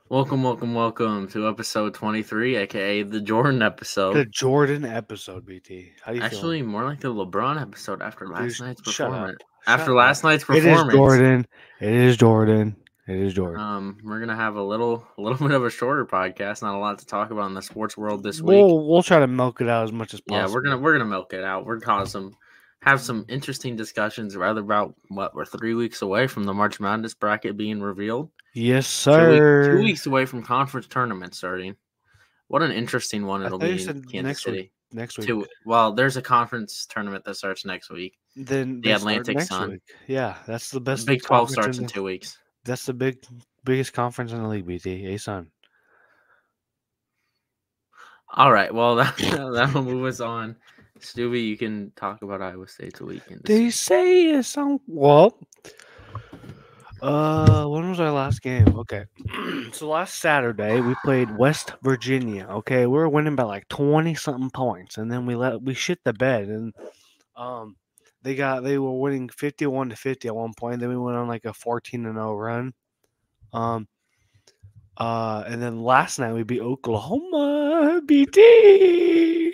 Welcome to episode 23, aka the Jordan The episode. Jordan episode, BT. How you Actually, feeling? more like the LeBron episode after Dude, last night's shut up. performance. Shut After up. last night's It is performance, Jordan. It is Jordan. It is Jordan. we're gonna have a little bit of a shorter podcast. Not a lot to talk about in the sports world this week. We'll try to milk it out as much as Yeah, possible. we're gonna milk it out. We're gonna have some interesting discussions. Rather about what we're 3 weeks away from the March Madness bracket being revealed. Yes, sir. 2 weeks away from conference tournament starting. What an interesting one it'll be in Kansas City. Next week. Well, there's a conference tournament that starts next week. Then The Atlantic Sun. Week. Yeah, that's the best. Big 12 starts in 2 weeks. That's the biggest conference in the league, BT. A-Sun. All right, well, that'll move us on. Stewie, you can talk about Iowa State's weekend. They say it's on. Well, when was our last game? Okay. So last Saturday we played West Virginia. Okay, we were winning by like 20-something points, and then we shit the bed, and they were winning 51-50 at one point. Then we went on like a 14-0 run. And then last night we beat Oklahoma. BT.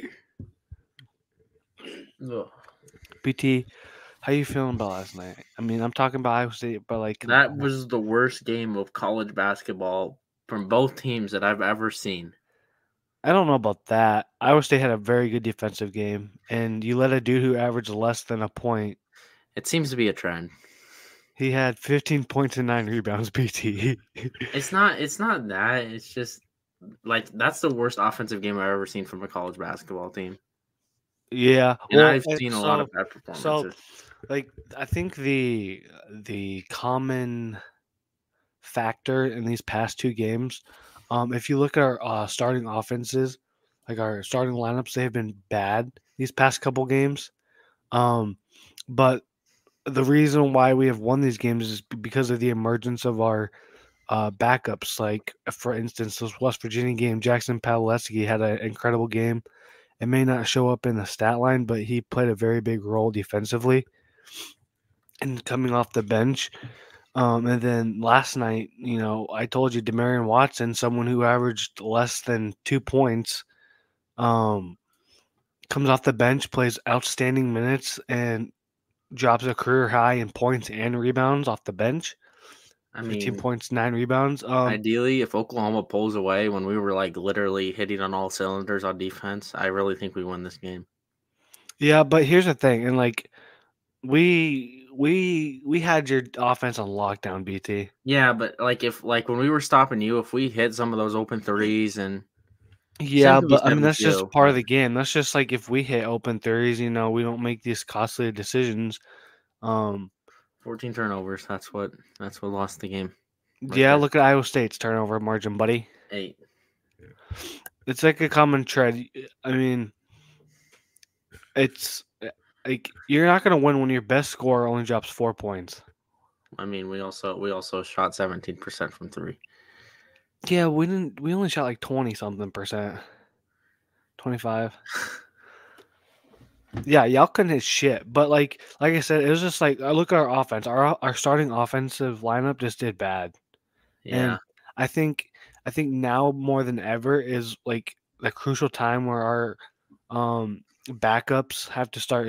Ugh. BT. How you feeling about last night? I mean, I'm talking about Iowa State, but like that was the worst game of college basketball from both teams that I've ever seen. I don't know about that. Iowa State had a very good defensive game, and you let a dude who averaged less than a point. It seems to be a trend. He had 15 points and 9 rebounds, BT. It's not that. It's just like that's the worst offensive game I've ever seen from a college basketball team. Yeah, and I've seen a lot of bad performances. So, like, I think the common factor in these past two games, if you look at our starting offenses, like our starting lineups, they have been bad these past couple games. But the reason why we have won these games is because of the emergence of our backups. Like, for instance, this West Virginia game, Jackson Pawlowski had an incredible game. It may not show up in the stat line, but he played a very big role defensively and coming off the bench. And then last night, I told you Demarion Watson, someone who averaged less than 2 points, comes off the bench, plays outstanding minutes, and drops a career high in points and rebounds off the bench. 15 points, 9 rebounds. Ideally, if Oklahoma pulls away when we were like literally hitting on all cylinders on defense, I really think we win this game. Yeah, but here's the thing, and like we had your offense on lockdown, BT. Yeah, but like when we were stopping you, if we hit some of those open threes and yeah, but I mean that's just part of the game. That's just like if we hit open threes, we don't make these costly decisions. 14 turnovers. That's what lost the game. Right there. Look at Iowa State's turnover margin, buddy. 8. It's like a common trend. I mean, it's like you're not going to win when your best scorer only drops 4 points. I mean, we also shot 17% from 3. Yeah, we only shot like 20-something percent. 25. Yeah, y'all couldn't hit shit. But like I said, it was just like I look at our offense. Our starting offensive lineup just did bad. Yeah. And I think now more than ever is like the crucial time where our backups have to start,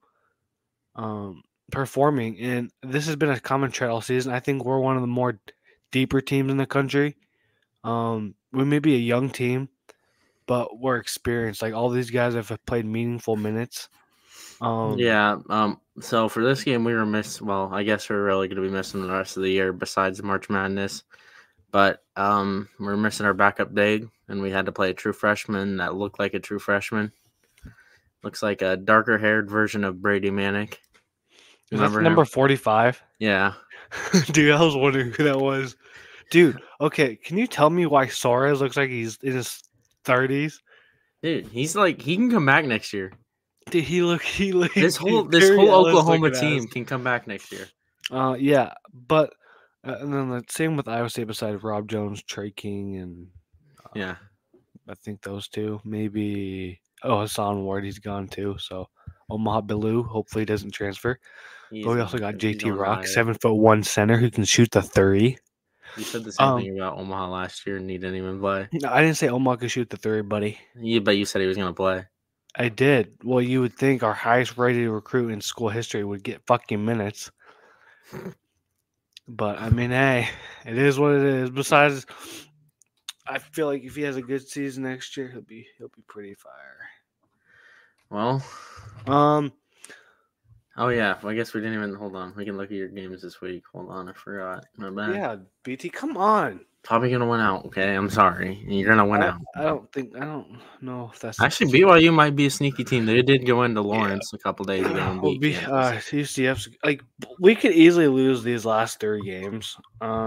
performing. And this has been a common trend all season. I think we're one of the more deeper teams in the country. We may be a young team, but we're experienced. Like all these guys have played meaningful minutes. So for this game, we were well, I guess we're really going to be missing the rest of the year besides March Madness. But we're missing our backup big, and we had to play a true freshman that looked like a true freshman. Looks like a darker-haired version of Brady Manick. Remember number 45? Yeah. Dude, I was wondering who that was. Dude, okay, can you tell me why Soares looks like he's in his 30s? Dude, he's like he can come back next year. Dude, he look. This whole Oklahoma team can come back next year. Yeah, but and then the same with Iowa State besides Rob Jones, Trey King, and yeah, I think those two. Maybe Hassan Ward, he's gone too. So Omaha Billu hopefully doesn't transfer. But we also got JT Rock, 7'1" center who can shoot the 30. You said the same thing about Omaha last year, and he didn't even play. No, I didn't say Omaha could shoot the three, buddy. But you said he was going to play. I did. Well, you would think our highest rated recruit in school history would get fucking minutes. But I mean, hey, it is what it is. Besides, I feel like if he has a good season next year, he'll be pretty fire. Well, Um, oh yeah, well, I guess we didn't even hold on. We can look at your games this week. Hold on, I forgot. My bad. yeah, BT, come on. Probably gonna win out. Okay, I'm sorry. You're gonna win out. I don't know if that's Actually BYU might be a sneaky team. They did go into Lawrence a couple days ago and beat Kansas. UCF's like we could easily lose these last 3 games.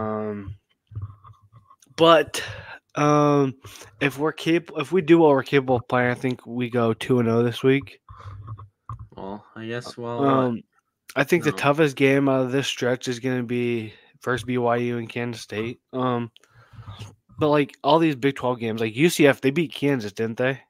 But if we do what we're capable of playing, I think we go 2-0 this week. Well, I guess. I think the toughest game out of this stretch is going to be first BYU and Kansas State. But like all these Big 12 games, like UCF, they beat Kansas, didn't they?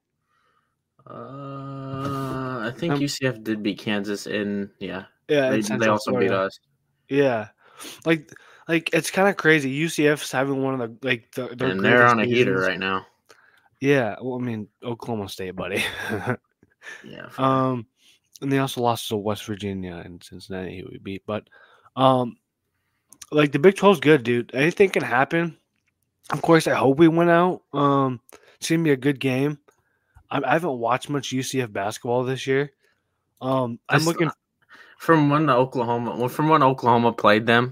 I think UCF did beat Kansas Yeah, they also beat us. Yeah, like it's kind of crazy. UCF's having one of the and they're on a heater right now. Yeah, well, I mean Oklahoma State, buddy. Yeah. And they also lost to West Virginia and Cincinnati, who we beat. But like the Big 12's good, dude. Anything can happen. Of course, I hope we win out. It's gonna be a good game. I haven't watched much UCF basketball this year. I'm looking from when Oklahoma played them.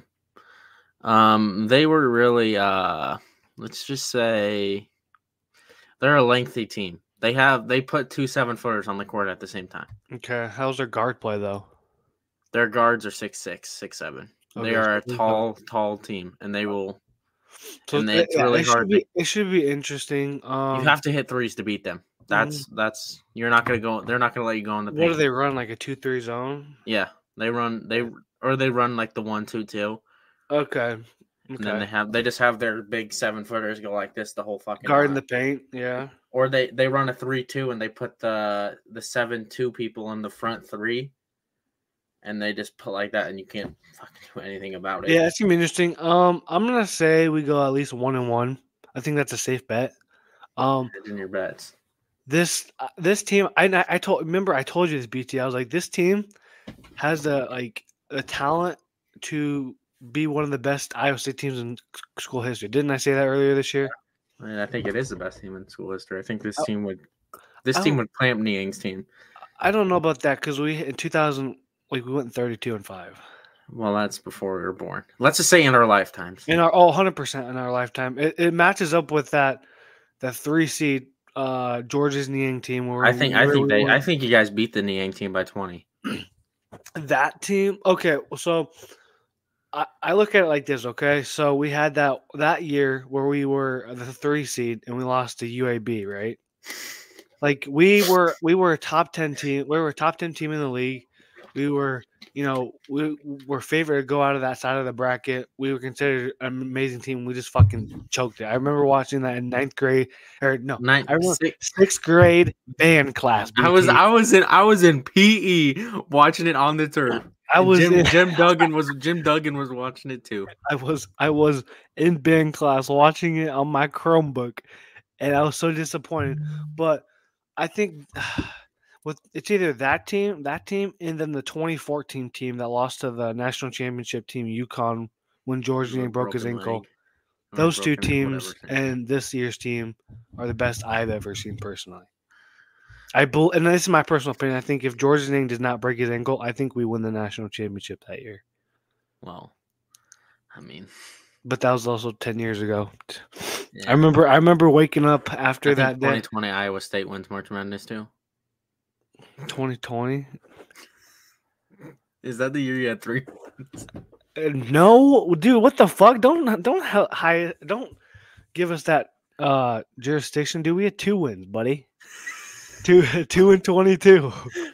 They were really let's just say they're a lengthy team. They put 2 7-footers on the court at the same time. Okay, how's their guard play though? Their guards are 6'6", 6'7". Okay, they are a tall team, and they will. So it's really hard. It should be interesting. You have to hit threes to beat them. That's you're not gonna go. They're not gonna let you go in the paint. What do they run, like a 2-3 zone? Yeah, they run like the 1-2-2. Okay. And then they just have their big 7-footers go like this the whole fucking guard in the paint. Yeah. Or they run a 3-2 and they put the 7-2 people in the front 3. And they just put like that, and you can't fucking do anything about it. Yeah, it's gonna be interesting. I'm gonna say we go at least 1-1. I think that's a safe bet. In your bets. This team, I told you this, BT. I was like, this team has the talent to be one of the best Iowa State teams in school history. Didn't I say that earlier this year? I mean, I think it is the best team in school history. I think this team would clamp Niang's team. I don't know about that because in 2000. We went 32-5. Well, that's before we were born. Let's just say in our lifetimes. 100% in our lifetime. It matches up with that 3 seed Georgia's Niang team. Where I think you guys beat the Niang team by 20. That team, okay. So I look at it like this. Okay, so we had that year where we were the 3 seed and we lost to UAB, right? Like we were a top 10 team. We were a top 10 team in the league. We were, we were favored to go out of that side of the bracket. We were considered an amazing team. We just fucking choked it. I remember watching that in 9th grade, or no, 6th grade band class. BT. I was in PE watching it on the turf. Jim Duggan was watching it too. I was in band class watching it on my Chromebook, and I was so disappointed. But I think. It's either that team, and then the 2014 team that lost to the national championship team, UConn, when George Niang broke his ankle. Those 2 teams and this year's team are the best I've ever seen personally. And this is my personal opinion. I think if George Niang did not break his ankle, I think we win the national championship that year. Well, I mean, but that was also 10 years ago. Yeah. I remember waking up after that 2020 Iowa State wins March Madness too. 2020? Is that the year you had 3? No, dude. What the fuck? Don't give us that jurisdiction, dude. We had 2 wins, buddy. 2 and 22.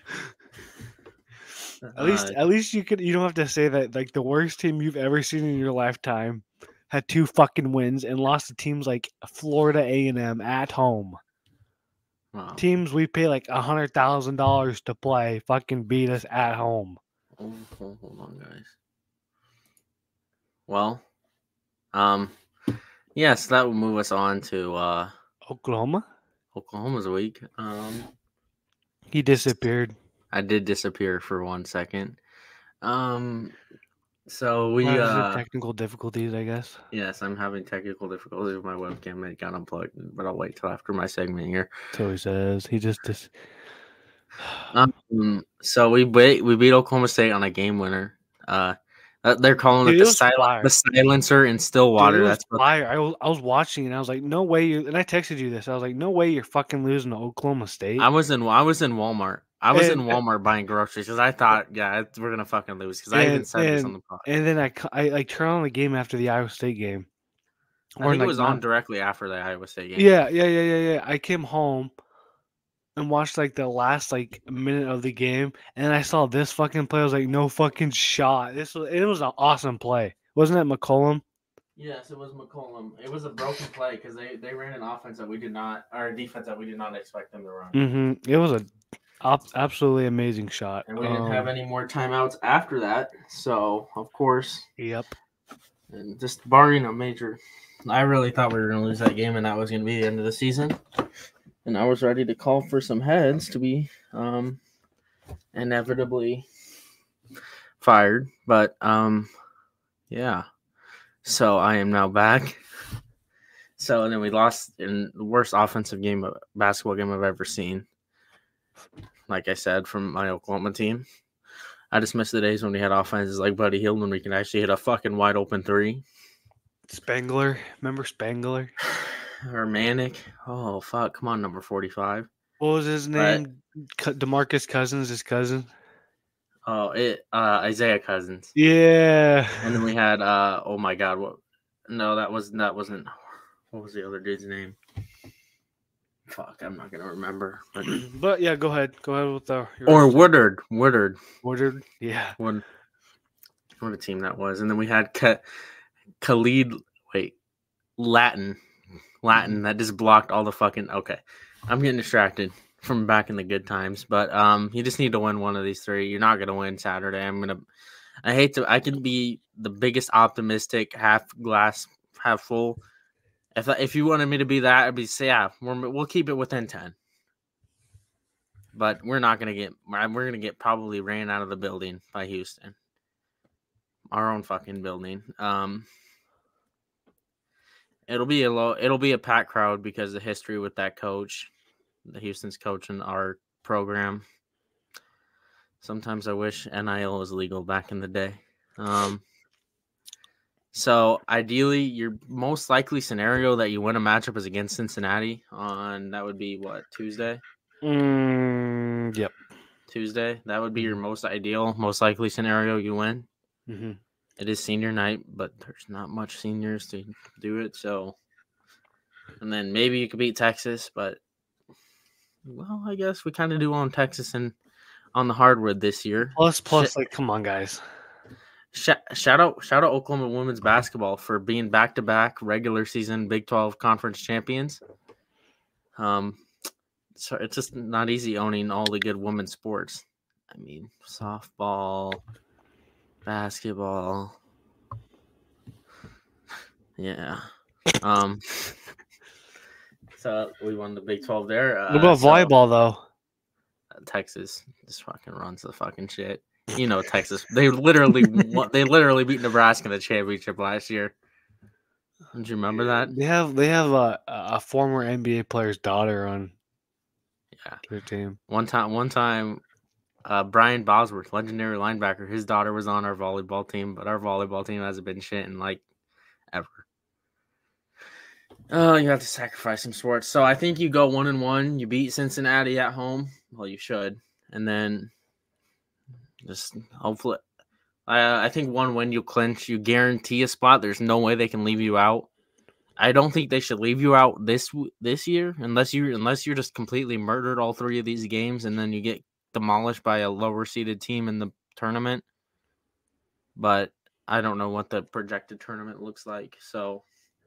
At least you don't have to say that. Like the worst team you've ever seen in your lifetime had 2 fucking wins and lost to teams like Florida A&M at home. Wow. Teams we pay like $100,000 to play fucking beat us at home. Hold on, guys. Well, Yes, that will move us on to Oklahoma. Oklahoma's week. He disappeared. I did disappear for 1 second. So we Having technical difficulties, I guess. yes, I'm having technical difficulties with my webcam. It got unplugged, but I'll wait till after my segment here. So he says he just So we beat Oklahoma State on a game winner. They're calling Dude, it it was fire. the silencer in Dude, Stillwater. it was That's what fire. I was watching and I was like, no way you. And I texted you this. I was like, no way you're fucking losing to Oklahoma State. I was in Walmart. I was in And- Walmart buying groceries because I thought, we're gonna fucking lose. Because I even said this on the podcast. And then I like turn on the game after the Iowa State game. I think it was on directly after the Iowa State game. Yeah. I came home and watched like the last like minute of the game, and I saw this fucking play. I was like, no fucking shot. It was an awesome play. Wasn't it McCollum? Yes, it was McCollum. It was a broken play because they ran an offense that we did not, or a defense that we did not expect them to run. Mm-hmm. It was a absolutely amazing shot. And we didn't have any more timeouts after that. So, of course. Yep. And just barring a major. I really thought we were going to lose that game, and that was going to be the end of the season. And I was ready to call for some heads to be inevitably fired. But, yeah. So, I am now back. So, and then we lost in the worst offensive basketball game I've ever seen. Like I said, from my Oklahoma team. I just miss the days when we had offenses like Buddy Hield when we can actually hit a fucking wide open three. Spangler. Remember Spangler? Or Manic. Oh, fuck. Come on, number 45. What was his name? DeMarcus Cousins, his cousin? Oh, Isaiah Cousins. Yeah. And then we had, oh my God. That wasn't. What was the other dude's name? Fuck, I'm not going to remember. But yeah, go ahead. Go ahead with or Woodard. Woodard, yeah. What a team that was. And then we had Khalid, Latin that just blocked all the fucking, okay. I'm getting distracted from back in the good times, but you just need to win one of these three. You're not going to win Saturday. I can be the biggest optimistic, half glass, half full. If you wanted me to be that, I'd say, yeah, we'll keep it within 10. But we're going to get probably ran out of the building by Houston. Our own fucking building. It'll be a packed crowd because of history with that coach, the Houston's coach in our program. Sometimes I wish NIL was legal back in the day. So ideally, your most likely scenario that you win a matchup is against Cincinnati that would be what, Tuesday? Yep. Tuesday. That would be your most likely scenario you win. Mm-hmm. It is senior night, but there's not much seniors to do it. So, and then maybe you could beat Texas, but well, I guess we kind of do on Texas and on the hardwood this year. Plus, like, come on, guys. Shout out Oklahoma women's basketball for being back-to-back regular season Big 12 conference champions. So it's just not easy owning all the good women's sports. I mean, softball, basketball. Yeah. So we won the Big 12 there. What about volleyball though? Texas just fucking runs the fucking shit. You know, Texas. They literally beat Nebraska in the championship last year. Don't you remember that? They have a former NBA player's daughter on their team. One time, Brian Bosworth, legendary linebacker, his daughter was on our volleyball team, but our volleyball team hasn't been shit in like ever. Oh, you have to sacrifice some sports. So I think you go 1-1. You beat Cincinnati at home. Well, you should, and then just hopefully, I think one win you clinch. You guarantee a spot. There's no way they can leave you out. I don't think they should leave you out this year unless you're just completely murdered all three of these games and then you get demolished by a lower seeded team in the tournament. But I don't know what the projected tournament looks like. So,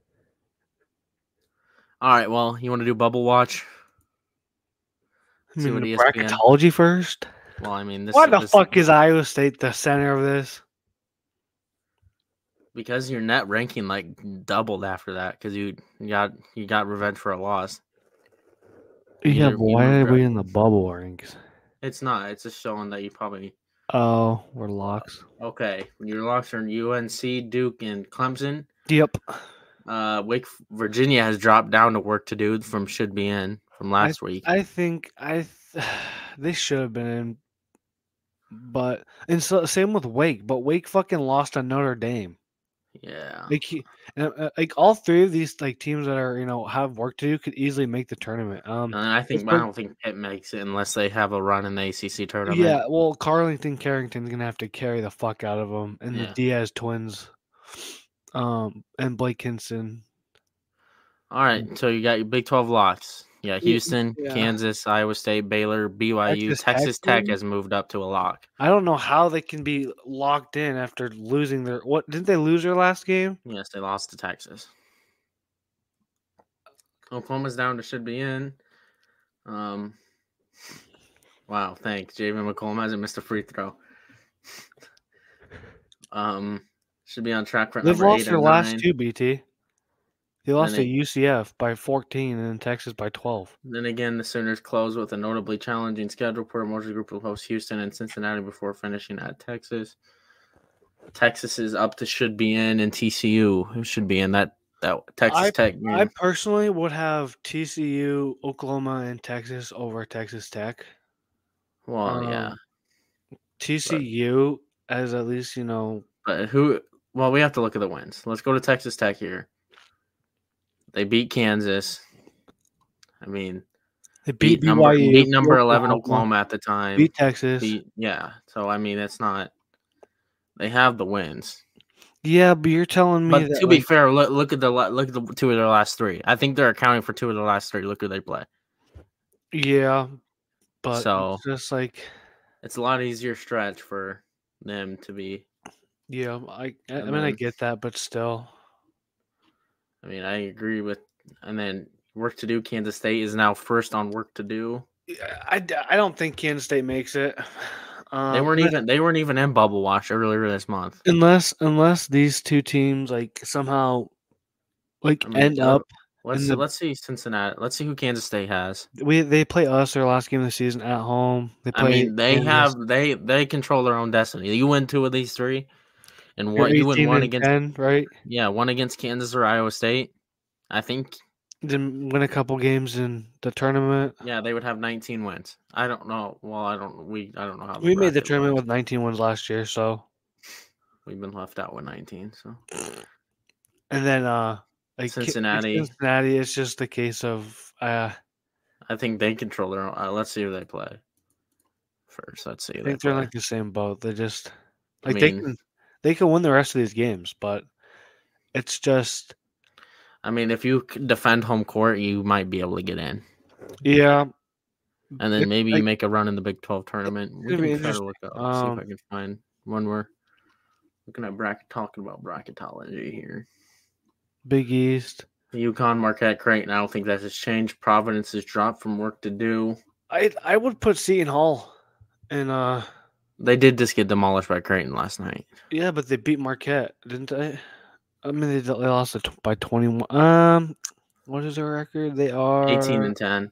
all right. Well, you want to do bubble watch? See what ESPN... bracketology first. Well, I mean, why the fuck is Iowa State the center of this? Because your net ranking doubled after that because you got revenge for a loss. Yeah, but why are we in the bubble ranks? It's not. It's just showing that you probably. Oh, we're locks. Okay, your locks are in UNC, Duke, and Clemson. Yep. Virginia has dropped down to work to do from should be in from last week. I think they should have been in, but and so same with Wake. But Wake fucking lost to Notre Dame. Yeah. Like all three of these teams that are have work to do could easily make the tournament. And I don't think Pitt makes it unless they have a run in the ACC tournament. Yeah, well, Carrington's gonna have to carry the fuck out of them, and the Diaz twins, and Blake Hinson. All right, so you got your Big 12 locks. Yeah, Houston, Kansas, Iowa State, Baylor, BYU, Texas Tech has moved up to a lock. I don't know how they can be locked in after losing their didn't they lose their last game? Yes, they lost to Texas. Oklahoma's down to should be in. Wow, thanks. Javen McCollum hasn't missed a free throw. Should be on track for They've number 8 lost their last 2, BT. They lost to UCF by 14 and then Texas by 12. Then again, the Sooners close with a notably challenging schedule. Porter Moser Group will host Houston and Cincinnati before finishing at Texas. Texas is up to should be in, and TCU should be in that Texas Tech game. I personally would have TCU, Oklahoma, and Texas over Texas Tech. Well, yeah. TCU as at least, But who? Well, we have to look at the wins. Let's go to Texas Tech here. They beat Kansas. I mean, they beat BYU. Beat number 11 Oklahoma at the time. Beat Texas. So, I mean, it's not – they have the wins. Yeah, but you're telling me that – to be fair, look at the 2 of their last 3. I think they're accounting for 2 of their last 3. Look who they play. Yeah, but it's just like – it's a lot easier stretch for them to be – Yeah, I mean, I get that, but still – I mean, I agree with, and then work to do. Kansas State is now first on work to do. I don't think Kansas State makes it. They weren't even in bubble watch earlier this month. Unless these two teams somehow end up. Let's see Cincinnati. Let's see who Kansas State has. They play us their last game of the season at home. They control their own destiny. You win 2 of these 3. And you win 1 against 10, right? Yeah, 1 against Kansas or Iowa State. I think then win a couple games in the tournament. Yeah, they would have 19 wins. I don't know. Well, I don't know how we made the tournament with 19 wins last year, so we've been left out with 19. So, and then Cincinnati. It's just the case of I think they control their own. Let's see who they play first. Let's see. I think they're the same boat. They just they can win the rest of these games, but it's just. I mean, if you defend home court, you might be able to get in. Yeah. And then maybe you make a run in the Big 12 tournament. We can try to look up, see if I can find one where looking at talking about bracketology here. Big East. UConn, Marquette, Creighton. I don't think that has changed. Providence has dropped from work to do. I would put Seton Hall in They did just get demolished by Creighton last night. Yeah, but they beat Marquette, didn't they? I mean, they lost it by 21. What is their record? They are 18-10.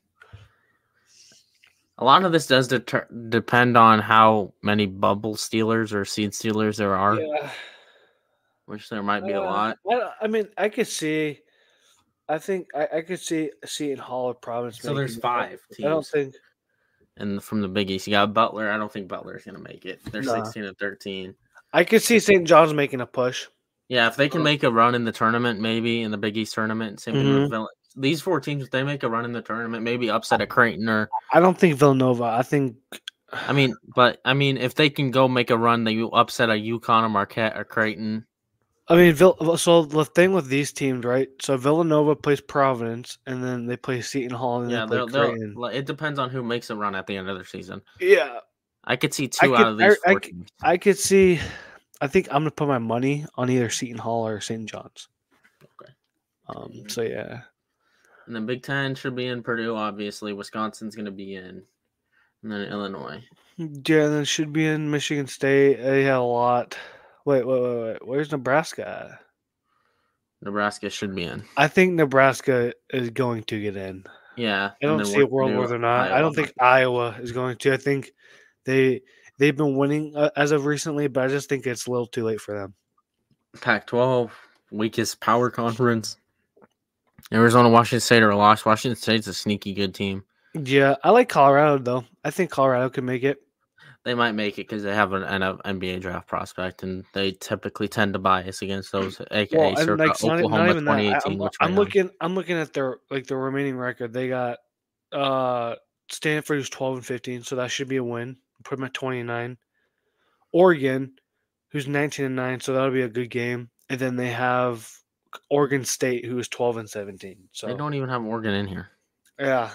A lot of this does depend on how many bubble stealers or seed stealers there are. Yeah. Which there might be a lot. I mean, I could see. I think I could see Seton Hall or Providence. So there's 5 teams. I don't think. And from the Big East, you got Butler. I don't think Butler's going to make it. They're 16-13. I could see St. John's making a push. Yeah, if they can make a run in the tournament, maybe in the Big East tournament. Same thing with Villanova. These 4 teams, if they make a run in the tournament, maybe upset a Creighton or. I don't think Villanova. I think. I mean, if they can go make a run, they upset a UConn or Marquette or Creighton. I mean, so the thing with these teams, right? So Villanova plays Providence, and then they play Seton Hall, and they play Creighton. It depends on who makes a run at the end of their season. Yeah, I could see 2 out of these 4 teams. I could see. I think I'm gonna put my money on either Seton Hall or St. John's. Okay. So yeah. And then Big Ten should be in Purdue, obviously. Wisconsin's gonna be in, and then Illinois. Yeah, and then should be in Michigan State. They had a lot Wait. Where's Nebraska at? Nebraska should be in. I think Nebraska is going to get in. Yeah, I and don't then see a what to world do? where they're not. I Iowa. don't think Iowa is going to. I think they've been winning as of recently, but I just think it's a little too late for them. Pac-12 weakest power conference. Arizona, Washington State are a loss. Washington State's a sneaky good team. Yeah, I like Colorado though. I think Colorado could make it. They might make it because they have an NBA draft prospect, and they typically tend to bias against those, aka Well, and circa like it's not Oklahoma even that. 2018, which I'm went on. I'm looking at their remaining record. They got Stanford who's 12-15, so that should be a win. Put them at 29. Oregon, who's 19-9, so that'll be a good game. And then they have Oregon State, who is 12-17. So They don't even have Oregon in here. yeah,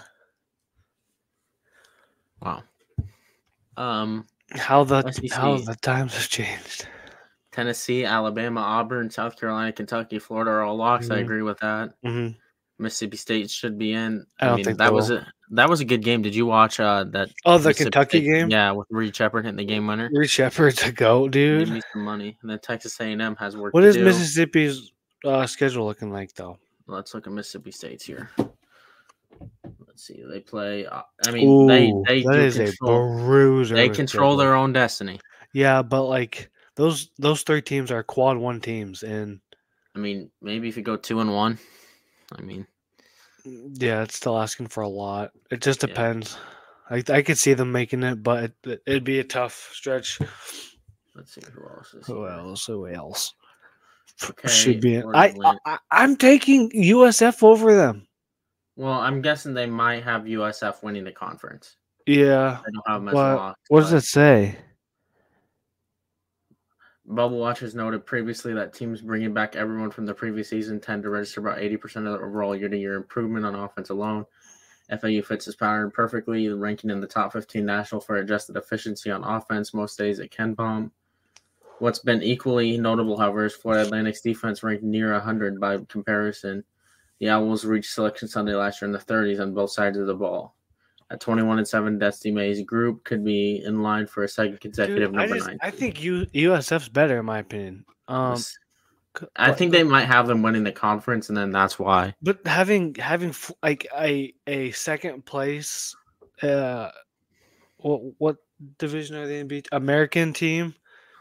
Wow. how the SEC. times have changed. Tennessee, Alabama, Auburn, South Carolina, Kentucky, Florida are all locks. I Mhm. agree with that. Mm-hmm. Mississippi State should be in. I don't think that they was will. that was a good game. Did you watch that? Oh, the Mississippi Kentucky State game? Yeah, with Reed Shepard hitting the game winner. Reed Shepard's a goat, Give dude. me some money. And then Texas A&M has work What to is do. Mississippi's schedule looking like, though? Let's look at Mississippi State's here. Let's see. They play. they that do is control. a bruiser. They control their own destiny. Yeah, but like those three teams are quad one teams, and Maybe if you go 2-1. yeah, it's still asking for a lot. It just depends. I could see them making it, but it'd be a tough stretch. Let's see who else is. Who else? Okay, Should be. I'm taking USF over them. Well, I'm guessing they might have USF winning the conference. Yeah. I don't have them as locked. What does it say? Bubble Watchers noted previously that teams bringing back everyone from the previous season tend to register about 80% of the overall year-to-year improvement on offense alone. FAU fits this pattern perfectly, ranking in the top 15 national for adjusted efficiency on offense most days at KenPom. What's been equally notable, however, is Florida Atlantic's defense ranked near 100 by comparison. The Owls reached Selection Sunday last year in the 30s on both sides of the ball. At 21-7, Dusty May's group could be in line for a second consecutive number 9. I think USF's better, in my opinion. I think they might have them winning the conference, and then that's why. But having like a second place, what division are they in? American team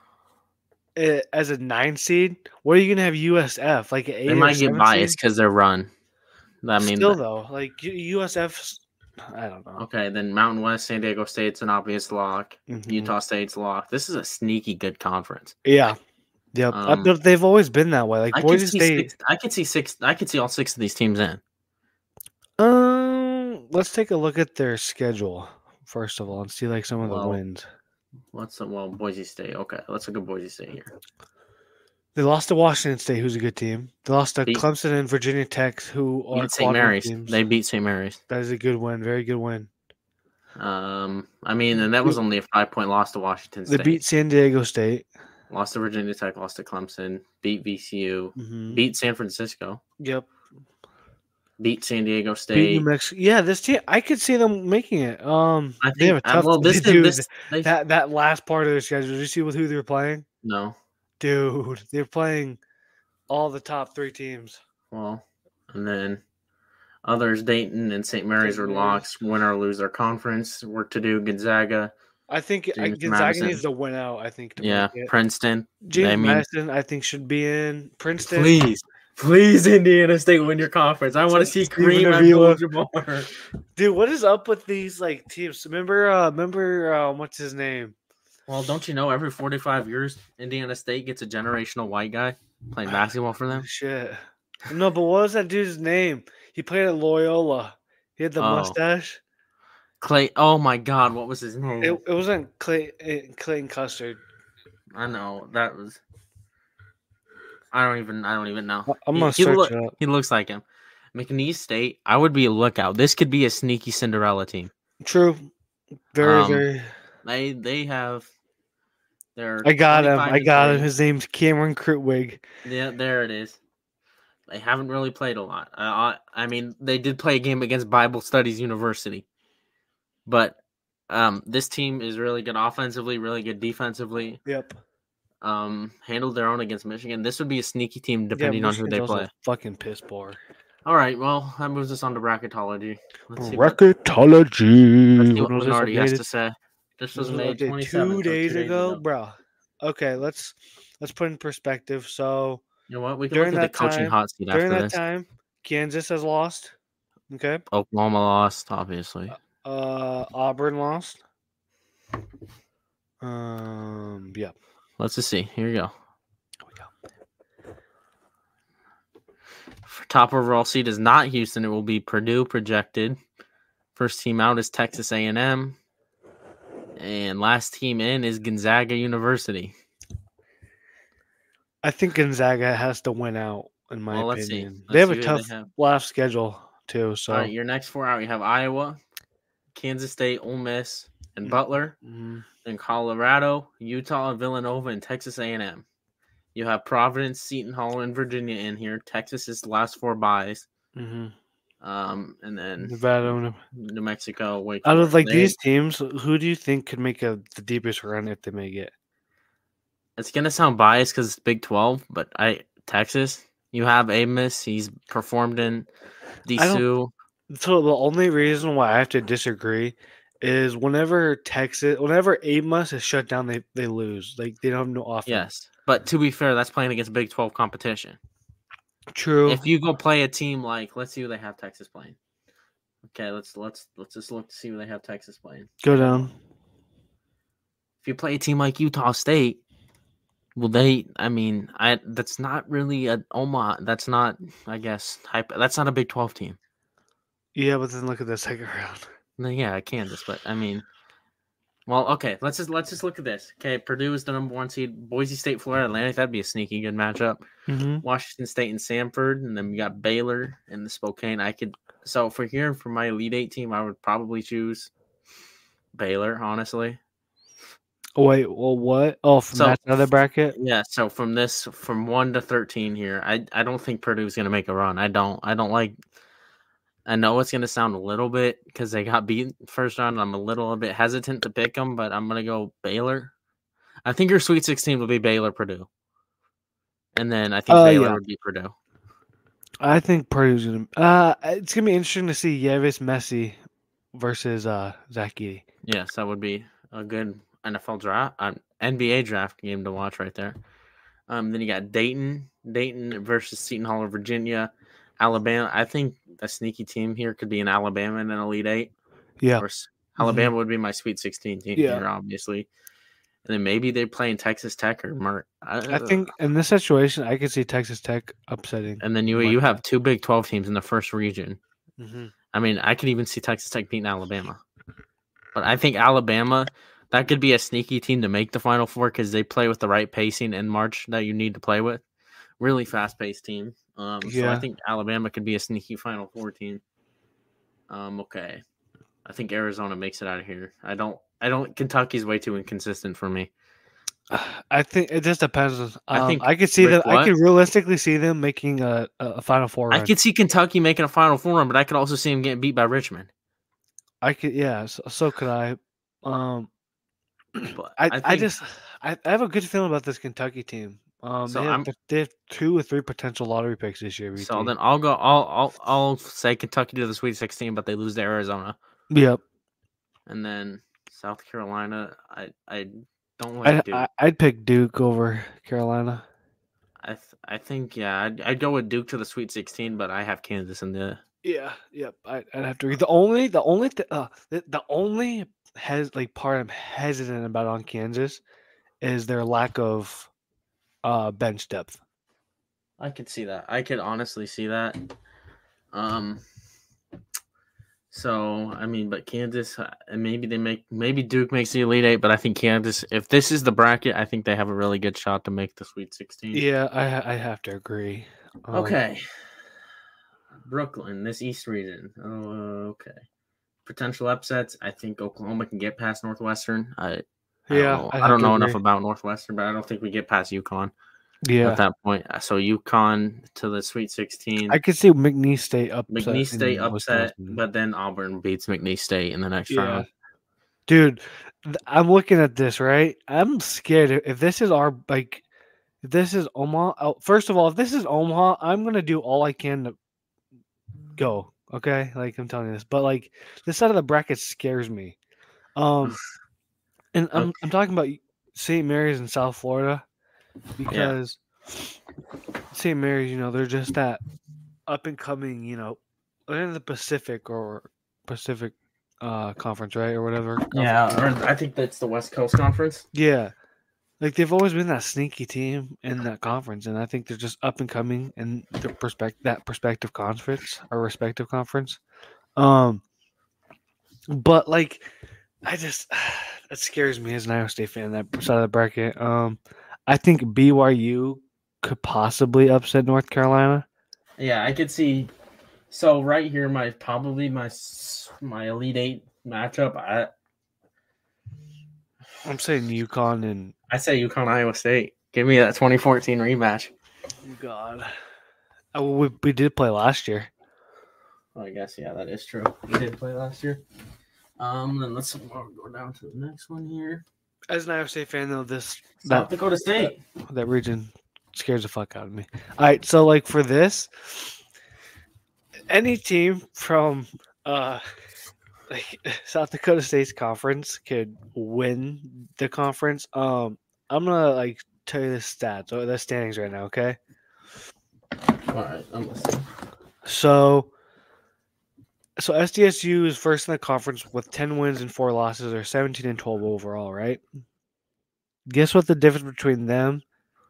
as a 9 seed. What are you gonna have USF like? They might get biased because they're run. Still though, like USF's. I don't know. Okay, then Mountain West, San Diego State's an obvious lock. Mm-hmm. Utah State's lock. This is a sneaky good conference. Yeah. Yep. They've always been that way. Like Boise State. I could see all 6 of these teams in. Let's take a look at their schedule first of all and see like some of the wins. Boise State. Okay, let's look at Boise State here. They lost to Washington State, who's a good team. They lost to Clemson and Virginia Tech, who are St. Mary's. They beat St. Mary's. That is a good win. Very good win. And that was only a 5-point loss to Washington State. They beat San Diego State. Lost to Virginia Tech, lost to Clemson, beat VCU, beat San Francisco. Yep. Beat San Diego State. Beat New Mexico. Yeah, this team, I could see them making it. They have a tough that last part of their schedule. Did you see who they were playing? No. Dude, they're playing all the top 3 teams. Well, and then others, Dayton and St. Mary's are locks. Win or lose their conference. Work to do. Gonzaga. I think Gonzaga needs to win out. I think. Princeton. James Madison, I think, should be in. Princeton. Please, Indiana State win your conference. I want to see Kareem Abdul-Jabbar. Dude, what is up with these like teams? Remember what's his name? Well, don't you know every 45 years Indiana State gets a generational white guy playing basketball for them? Shit. No, but what was that dude's name? He played at Loyola. He had the mustache. Clay. Oh my God, what was his name? It wasn't Clayton Custard. I know that was. I don't even know. I'm gonna search it up. He looks like him. McNeese State. I would be a lookout. This could be a sneaky Cinderella team. True. Very. They have. I got him. His name's Cameron Krutwig. Yeah, there it is. They haven't really played a lot. They did play a game against Bible Studies University, but this team is really good offensively, really good defensively. Yep. handled their own against Michigan. This would be a sneaky team depending on who Michigan's they also play. fucking piss poor. All right, well, that moves us on to bracketology. Let's see Bracketology. what When was this Bernardi has updated? to say. This was made updated 27, 2 days 2 days ago, ago. bro. Okay, let's put in perspective. So You know what? We can during look at that the coaching time, hot seat after this. Kansas has lost. Okay. Oklahoma lost, obviously. Auburn lost. Yeah. Let's just see. Here we go. For top overall seed is not Houston. It will be Purdue projected. First team out is Texas A&M. And last team in is Gonzaga University. I think Gonzaga has to win out, in my Well, let's see. opinion. Let's They have see a who tough they have. last schedule, too. So All right, your next 4 out, you have Iowa, Kansas State, Ole Miss, and Butler. Then Colorado, Utah, Villanova, and Texas A&M. You have Providence, Seton Hall, and Virginia in here. Texas is the last 4 buys. And then Nevada. New Mexico, Wake Out of Forest. these teams, who do you think could make the deepest run if they make it? It's gonna sound biased because it's Big 12, but Texas. You have Amos. He's performed in DSU. So the only reason why I have to disagree is whenever Amos is shut down, they lose. Like they don't have no offense. Yes, but to be fair, that's playing against Big 12 competition. True. If you go play a team like, let's see who they have Texas playing. Okay, let's just look to see who they have Texas playing. Go down. If you play a team like Utah State, well, that's not really a Omaha. That's not, I guess, that's not a Big 12 team. Yeah, but then look at the second round. No, yeah, Kansas, but I mean, well, okay, let's just look at this. Okay, Purdue is the number 1 seed. Boise State, Florida Atlantic, that'd be a sneaky good matchup. Washington State and Samford, and then we got Baylor and the Spokane. So for my Elite 8 team, I would probably choose Baylor, honestly. Wait, well, what? Oh, from that other bracket? Yeah, so from 1 to 13 here, I don't think Purdue's gonna make a run. I know it's gonna sound a little bit because they got beat first round. I'm a little bit hesitant to pick them, but I'm gonna go Baylor. I think your Sweet 16 will be Baylor, Purdue, and then I think Baylor would be Purdue. I think Purdue's gonna. It's gonna be interesting to see Yavis Messi versus Zach Edey. Yes, that would be a good NFL draft, NBA draft game to watch right there. Then you got Dayton versus Seton Hall of Virginia, Alabama. I think a sneaky team here could be an Alabama and an Elite 8. Yeah, of course, Alabama would be my Sweet 16 team here, obviously. And then maybe they play in Texas Tech or Mark. I think in this situation, I could see Texas Tech upsetting. And then you have 2 Big 12 teams in the first region. I mean, I could even see Texas Tech beating Alabama. But I think Alabama, that could be a sneaky team to make the Final Four because they play with the right pacing in March that you need to play with. Really fast-paced team. So I think Alabama could be a sneaky Final Four team. Okay. I think Arizona makes it out of here. I don't. Kentucky's way too inconsistent for me. I think it just depends. I could see them. I could realistically see them making a Final Four run. I could see Kentucky making a Final Four run, but I could also see them getting beat by Richmond. I could, yeah. So could I. But I have a good feeling about this Kentucky team. They have 2 or 3 potential lottery picks this year. So then I'll say Kentucky to the Sweet 16, but they lose to Arizona. Yep. And then South Carolina, I don't like Duke. I'd pick Duke over Carolina. I think I'd go with Duke to the Sweet 16, but I have Kansas in the. Yeah, yep. I'd have to agree. The only part I'm hesitant about on Kansas is their lack of bench depth. I could see that. I could honestly see that. So I mean, but Kansas, maybe Duke makes the Elite 8, but I think Kansas, if this is the bracket, I think they have a really good shot to make the Sweet 16. Yeah, I have to agree. Okay. Brooklyn, this East region. Okay. Potential upsets. I think Oklahoma can get past Northwestern. I don't know enough about Northwestern, but I don't think we get past UConn. Yeah. At that point. So UConn to the Sweet 16. I could see McNeese State upset. But then Auburn beats McNeese State in the next round. Dude, I'm looking at this, right? I'm scared if this is our like if this is Omaha. First of all, if this is Omaha, I'm gonna do all I can to go. Okay, like I'm telling you this, but like this side of the bracket scares me. Um, and I'm Okay. talking about St. Mary's in South Florida Yeah. because St. Mary's, they're just that up and coming, they're in the Pacific or Pacific conference, right, or whatever. Yeah, or I think that's the West Coast Conference. Yeah, like they've always been that sneaky team in that conference, and I think they're just up and coming in the perspective conference or respective conference. Um, but like I just that scares me as an Iowa State fan, that side of the bracket. I think BYU could possibly upset North Carolina. Yeah, I could see. So right here, probably my Elite Eight matchup. I'm saying UConn and I say UConn Iowa State. Give me that 2014 rematch. God. We did play last year. Well, I guess yeah, that is true. We did play last year. Then let's go down to the next one here. As an Iowa State fan, though, South Dakota State. That region scares the fuck out of me. All right, so like for this, any team from like South Dakota State's conference could win the conference. I'm gonna like tell you the stats or the standings right now, okay? All right, I'm listening. So SDSU is first in the conference with 10 wins and 4 losses, or 17 and 12 overall, right? Guess what the difference between them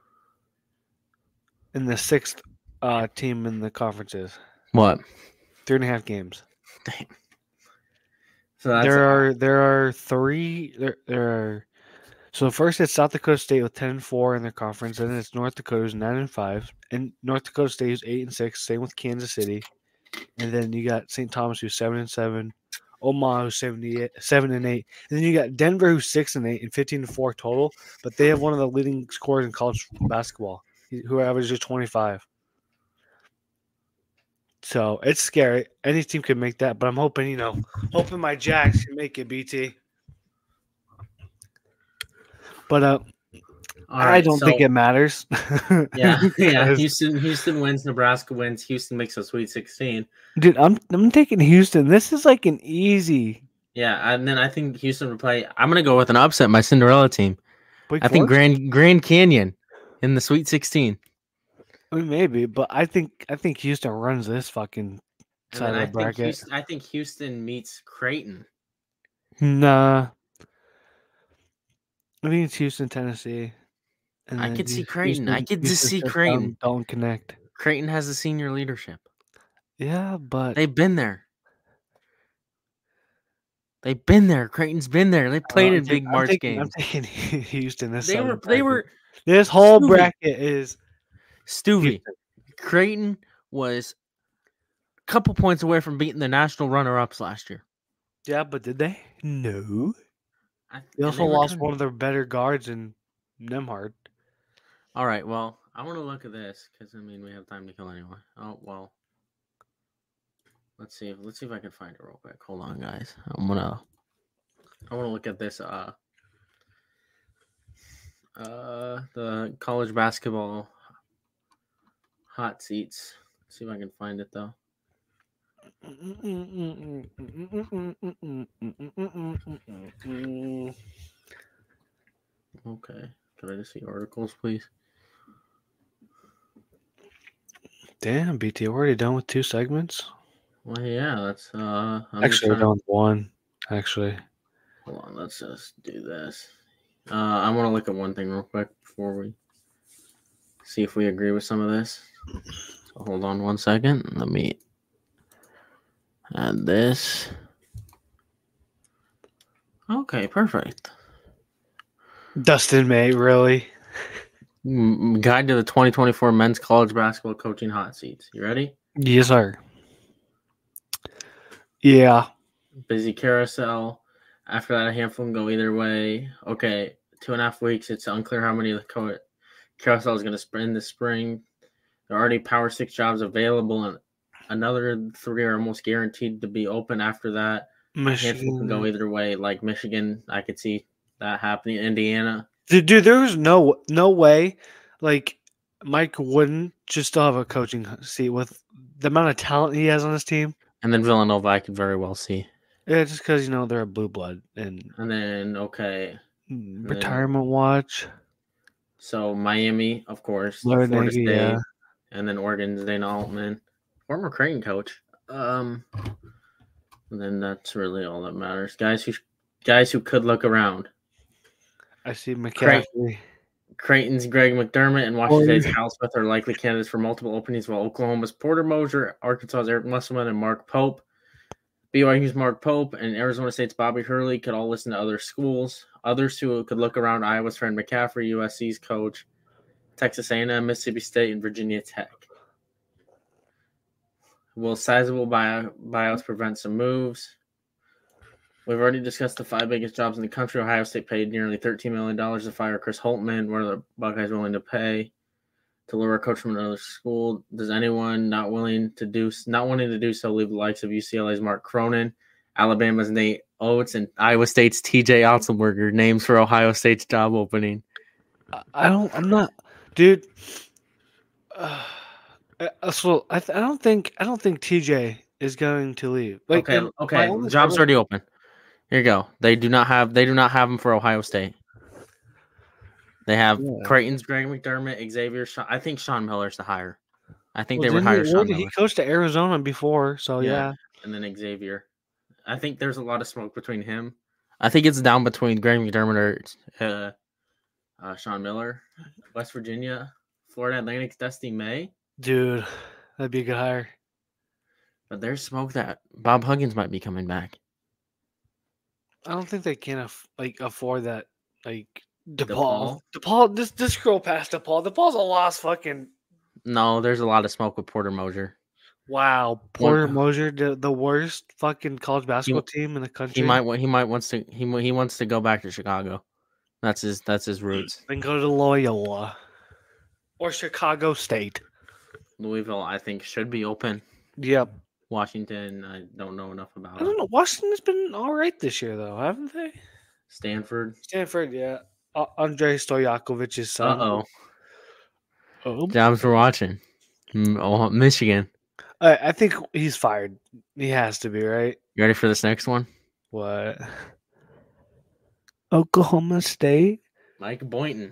and the sixth team in the conference is? What? 3.5 games. Dang. So that's There are three. There are. So first, it's South Dakota State with 10-4 in their conference. Then it's North Dakota's 9-5, and North Dakota State is 8-6. Same with Kansas City, and then you got St. Thomas who's 7-7, Omaha who's 7-8, and then you got Denver who's 6-8 and 15-4 total. But they have one of the leading scorers in college basketball, who averages 25. So it's scary. Any team could make that, but I'm hoping, hoping my Jacks can make it, BT. But I don't think it matters. Yeah. Houston wins. Nebraska wins. Houston makes a Sweet 16. Dude, I'm taking Houston. This is like an easy. Yeah, and then I think Houston will play. I'm gonna go with an upset. My Cinderella team. I think Forest? Grand Canyon in the Sweet 16. I mean, maybe, but I think Houston runs this fucking side of the bracket. I think Houston meets Creighton. Nah, I think it's Houston, Tennessee. And I could see Creighton. I could just see Creighton. Don't connect. Creighton has the senior leadership. Yeah, but they've been there. They've been there. Creighton's been there. They played in big March games. I'm taking Houston. They were. This whole bracket is Stuvie. Creighton was a couple points away from beating the national runner-ups last year. Yeah, but did they? No. They also lost one of their better guards in Nemhard. All right, well, I want to look at this because we have time to kill anyway. Oh well, let's see if I can find it real quick. Hold on, guys. I want to look at this. The college basketball hot seats. Let's see if I can find it though. Okay, can I just see articles, please? Damn, BT, we're already done with 2 segments. Well, yeah, that's actually we're done with 1. Actually, hold on, let's just do this. I want to look at one thing real quick before we see if we agree with some of this. So hold on 1 second. Let me add this. Okay, perfect. Dustin May, really? Guide to the 2024 men's college basketball coaching hot seats. You ready? Yes, sir. Yeah. Busy carousel. After that, a handful can go either way. Okay, 2.5 weeks. It's unclear how many of the carousel is going to sprint this spring. There are already Power 6 jobs available, and another 3 are almost guaranteed to be open after that. A handful can go Michigan. either way. Like Michigan, I could see that happening. Indiana, Dude, there was no way, like Mike wouldn't just still have a coaching seat with the amount of talent he has on his team. and then Villanova, I could very well see. Yeah, just because they're a blue blood and And then okay, and then retirement watch. so Miami, of course, Larry Florida Nagy, State, yeah. and then Oregon's Dana Altman, former Creighton coach. And then that's really all that matters. Guys who could look around. I see McCaffrey. Creighton's Greg McDermott and Washington State's Cal Smith are likely candidates for multiple openings, while Oklahoma's Porter Moser, Arkansas's Eric Musselman, and Mark Pope, BYU's Mark Pope, and Arizona State's Bobby Hurley could all listen to other schools. Others who could look around: Iowa's Fred McCaffrey, USC's coach, Texas A&M, Mississippi State, and Virginia Tech. Will sizable buyouts prevent some moves? We've already discussed the 5 biggest jobs in the country. Ohio State paid nearly $13 million to fire Chris Holtmann. What are the Buckeyes willing to pay to lure a coach from another school? Does anyone not wanting to do so leave the likes of UCLA's Mark Cronin, Alabama's Nate Oates, and Iowa State's TJ Otzelberger names for Ohio State's job opening? I'm not, dude. So I don't think TJ is going to leave. Like, okay. Job's already open. Here you go. They do not have him for Ohio State. They have Creighton's Greg McDermott, Xavier. I think Sean Miller's the hire. I think they would hire Sean Miller. He coached at Arizona before, so yeah. And then Xavier. I think there's a lot of smoke between him. I think it's down between Greg McDermott or Sean Miller. West Virginia, Florida Atlantic's Dusty May. Dude, that'd be a good hire. But there's smoke that Bob Huggins might be coming back. I don't think they can afford that. Like DePaul. This girl past DePaul. DePaul's a lost fucking. No, there's a lot of smoke with Porter Moser. Wow, Porter Moser, the worst fucking college basketball team in the country. He wants to go back to Chicago. That's his roots. Then go to Loyola or Chicago State. Louisville, I think, should be open. Yep. Washington, I don't know enough about. I don't know. Washington's been all right this year, though, haven't they? Stanford, yeah. Andrei Stojakovic's son. Jobs for watching. Michigan. I think he's fired. He has to be, right? You ready for this next one? What? Oklahoma State? Mike Boynton.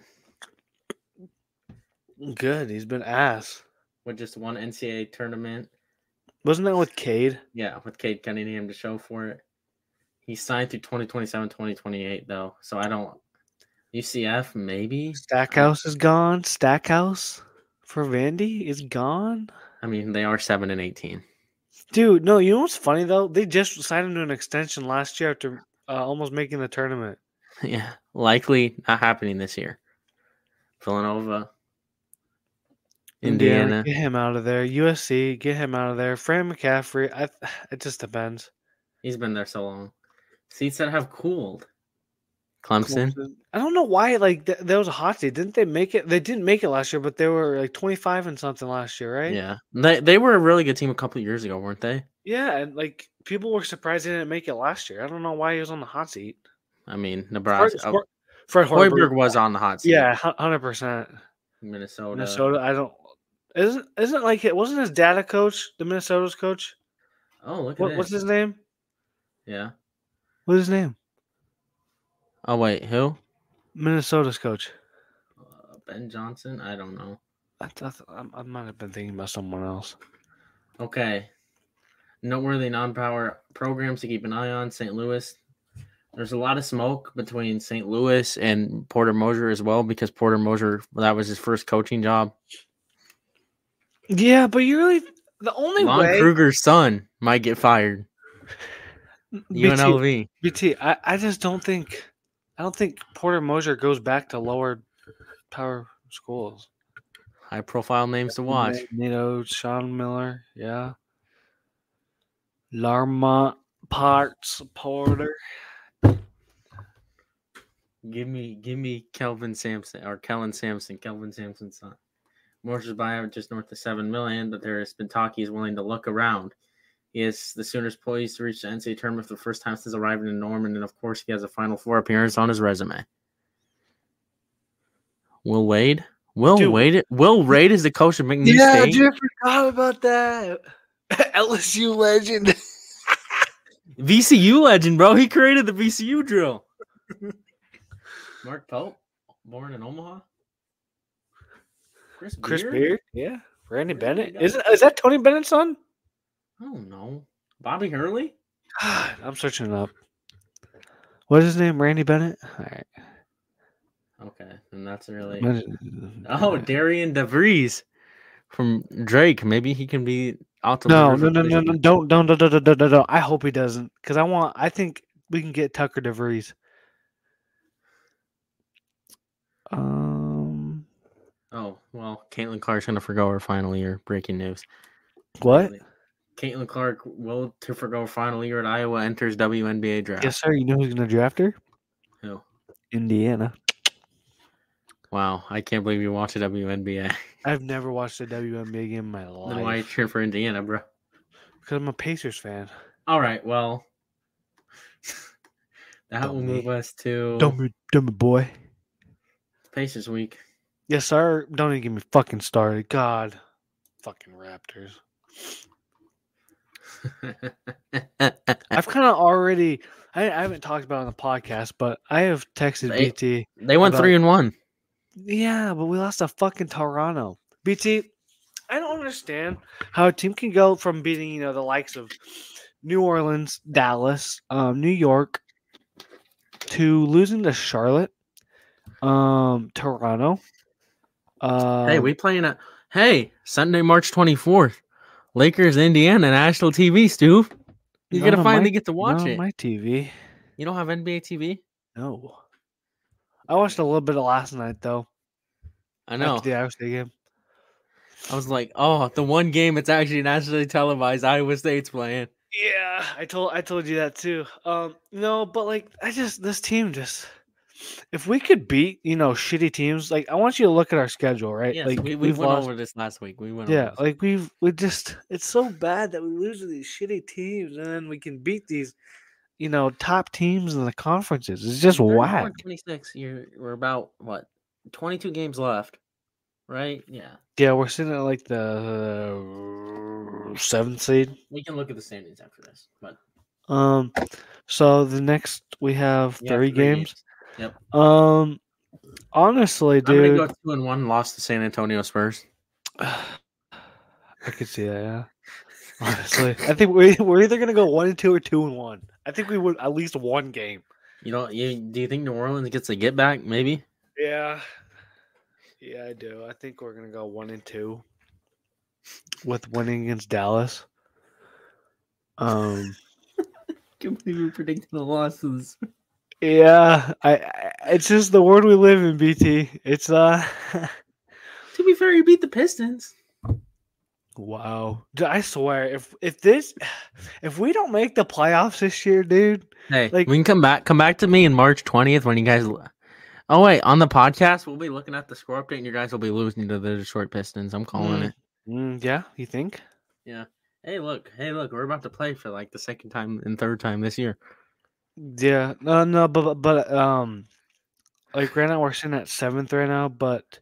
Good. He's been ass. With just one NCAA tournament. Wasn't that with Cade? Yeah, with Cade Cunningham to show for it. He signed through 2027, 2028, though. So I don't. UCF, maybe? Stackhouse is gone. Stackhouse for Vandy is gone. I mean, they are 7-18. Dude, no, you know what's funny, though? They just signed him to an extension last year after almost making the tournament. Yeah, likely not happening this year. Villanova. Indiana. Get him out of there. USC, get him out of there. Fran McCaffrey, it just depends. He's been there so long. Seats that have cooled. Clemson. I don't know why. Like there was a hot seat. Didn't they make it? They didn't make it last year, but they were like 25 and something last year, right? Yeah, they were a really good team a couple of years ago, weren't they? Yeah, and like people were surprised they didn't make it last year. I don't know why he was on the hot seat. I mean, Nebraska. Fred Hoiberg was on the hot seat. Yeah, 100%. Minnesota. I don't. Isn't like it? Wasn't his dad a coach? The Minnesota's coach. Oh, look at what's his name? Yeah. What's his name? Oh wait, who? Minnesota's coach. Ben Johnson. I don't know. I might have been thinking about someone else. Okay. Noteworthy non-power programs to keep an eye on. St. Louis. There's a lot of smoke between St. Louis and Porter Moser as well, because Porter Moser, that was his first coaching job. Yeah, but you really the only way Kruger's son might get fired. UNLV. BT, I just don't think Porter Moser goes back to lower power schools. High profile names to watch. Sean Miller, yeah. Larmont Parts Porter. Give me Kelvin Sampson's son. Moser's buyout just north of $7 million, but there has been talk he's willing to look around. He is the Sooners poised to reach the NCAA tournament for the first time since arriving in Norman, and of course, he has a Final Four appearance on his resume. Will Wade? Will Wade is the coach of McNeese State? Dude, I forgot about that. LSU legend. VCU legend, bro. He created the VCU drill. Mark Pope, born in Omaha. Chris Beard? Yeah. Randy Bennett? Is that Tony Bennett's son? I don't know. Bobby Hurley? I'm searching it up. What is his name? Randy Bennett? All right. Okay, and that's really... Oh, Darian DeVries from Drake. Maybe he can be out the... No. Don't. I hope he doesn't, because I think we can get Tucker DeVries. Oh, well, Caitlin Clark's going to forgo her final year. Breaking news. What? Caitlin Clark will to forgo her final year at Iowa, enters WNBA draft. Yes, sir. You know who's going to draft her? Who? Indiana. Wow, I can't believe you watch a WNBA. I've never watched a WNBA game in my life. Then why are you cheering for Indiana, bro? Because I'm a Pacers fan. All right, well, that will move us to dummy boy. Pacers week. Yes, sir. Don't even get me fucking started. God, fucking Raptors. I've kind of already. I haven't talked about it on the podcast, but I have texted BT. They went 3-1. Yeah, but we lost to fucking Toronto. BT, I don't understand how a team can go from beating, the likes of New Orleans, Dallas, New York, to losing to Charlotte, Toronto. Hey, we playing Sunday, March 24th. Lakers, Indiana, national TV, Stu. You're going to finally get to watch it. My TV. You don't have NBA TV? No. I watched a little bit of last night, though. I know. After the Iowa State game. I was like, oh, the one game it's actually nationally televised, Iowa State's playing. Yeah, I told you that too. No, but this team just, if we could beat, shitty teams, I want you to look at our schedule, right? Yes, we went over this last week. It's so bad that we lose to these shitty teams, and then we can beat these, top teams in the conferences. It's just whack. 26. We're about 22 games left, right? Yeah. Yeah, we're sitting at the 7th seed. We can look at the standings after this, but so the next we have 3 games. Yep. Honestly, dude, I'm gonna go 2-1. Lost to San Antonio Spurs. I could see that. Yeah. Honestly, I think we're either gonna go 1-2 or 2-1. I think we would at least one game. Do you think New Orleans gets a get back? Maybe. Yeah. Yeah, I do. I think we're gonna go 1-2 with winning against Dallas. Can't believe you're predicting the losses. Yeah, it's just the world we live in, BT. It's To be fair, you beat the Pistons. Wow. I swear, if we don't make the playoffs this year, dude. Hey, we can come back to me in March 20th when you guys. Oh wait, on the podcast we'll be looking at the score update, and you guys will be losing to the Detroit Pistons. I'm calling it. Yeah, you think? Yeah. Hey, look, we're about to play for the second time and third time this year. Yeah, no, but right now we're sitting at 7th right now, but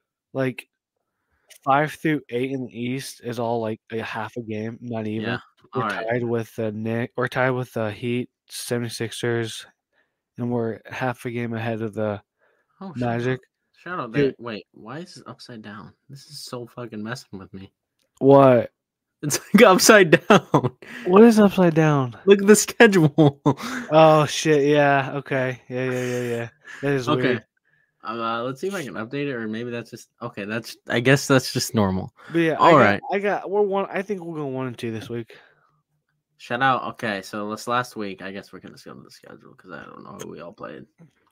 5 through 8 in the East is all a half a game, not even. Yeah. We're tied with We're tied with the Heat, 76ers, and we're half a game ahead of the Magic. Shout out. Wait, why is this upside down? This is so fucking messing with me. What? It's upside down. What is upside down? Look at the schedule. Oh shit! Yeah. Okay. Yeah. That is weird. Let's see if I can update it, or maybe that's just okay. I guess that's just normal. But yeah, all right. We're one. I think we'll go 1-2 this week. Shout out. Okay, so this last week, I guess we're gonna go to the schedule because I don't know who we all played.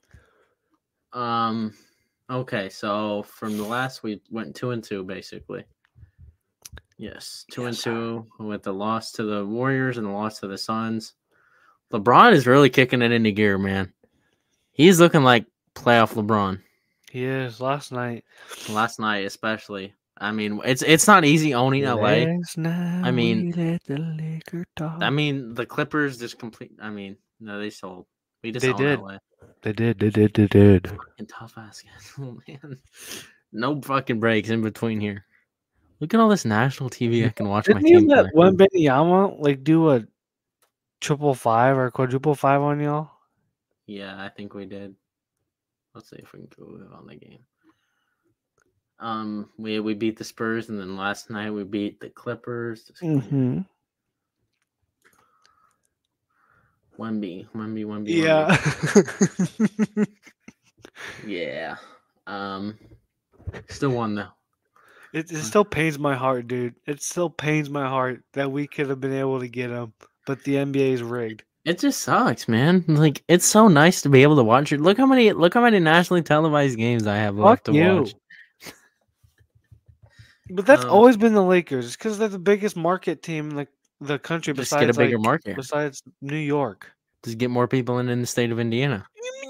Okay, so from the last we went 2-2 basically. Yes, 2-2 with the loss to the Warriors and the loss to the Suns. LeBron is really kicking it into gear, man. He's looking like playoff LeBron. He is. Last night especially. I mean, it's not easy owning LA. Last night I mean, we let the liquor talk. the Clippers just complete. I mean, no, they sold. We just They own did. LA. They did. Fucking tough ass schedule, man. No fucking breaks in between here. Look at all this national TV I can watch my Didn't you team play. let Wembanyama like do a 555 or quadruple 5 on y'all? Yeah, I think we did. Let's see if we can go on the game. We beat the Spurs, and then last night we beat the Clippers. Mm-hmm. Wemby. Yeah. Yeah. Still won though. It still pains my heart, dude. It still pains my heart that we could have been able to get him, but the NBA is rigged. It just sucks, man. Like, it's so nice to be able to watch it. Look how many nationally televised games I have left to watch. But that's always been the Lakers, because they're the biggest market team in the country Just besides get a bigger market. besides New York. Just get more people in the state of Indiana.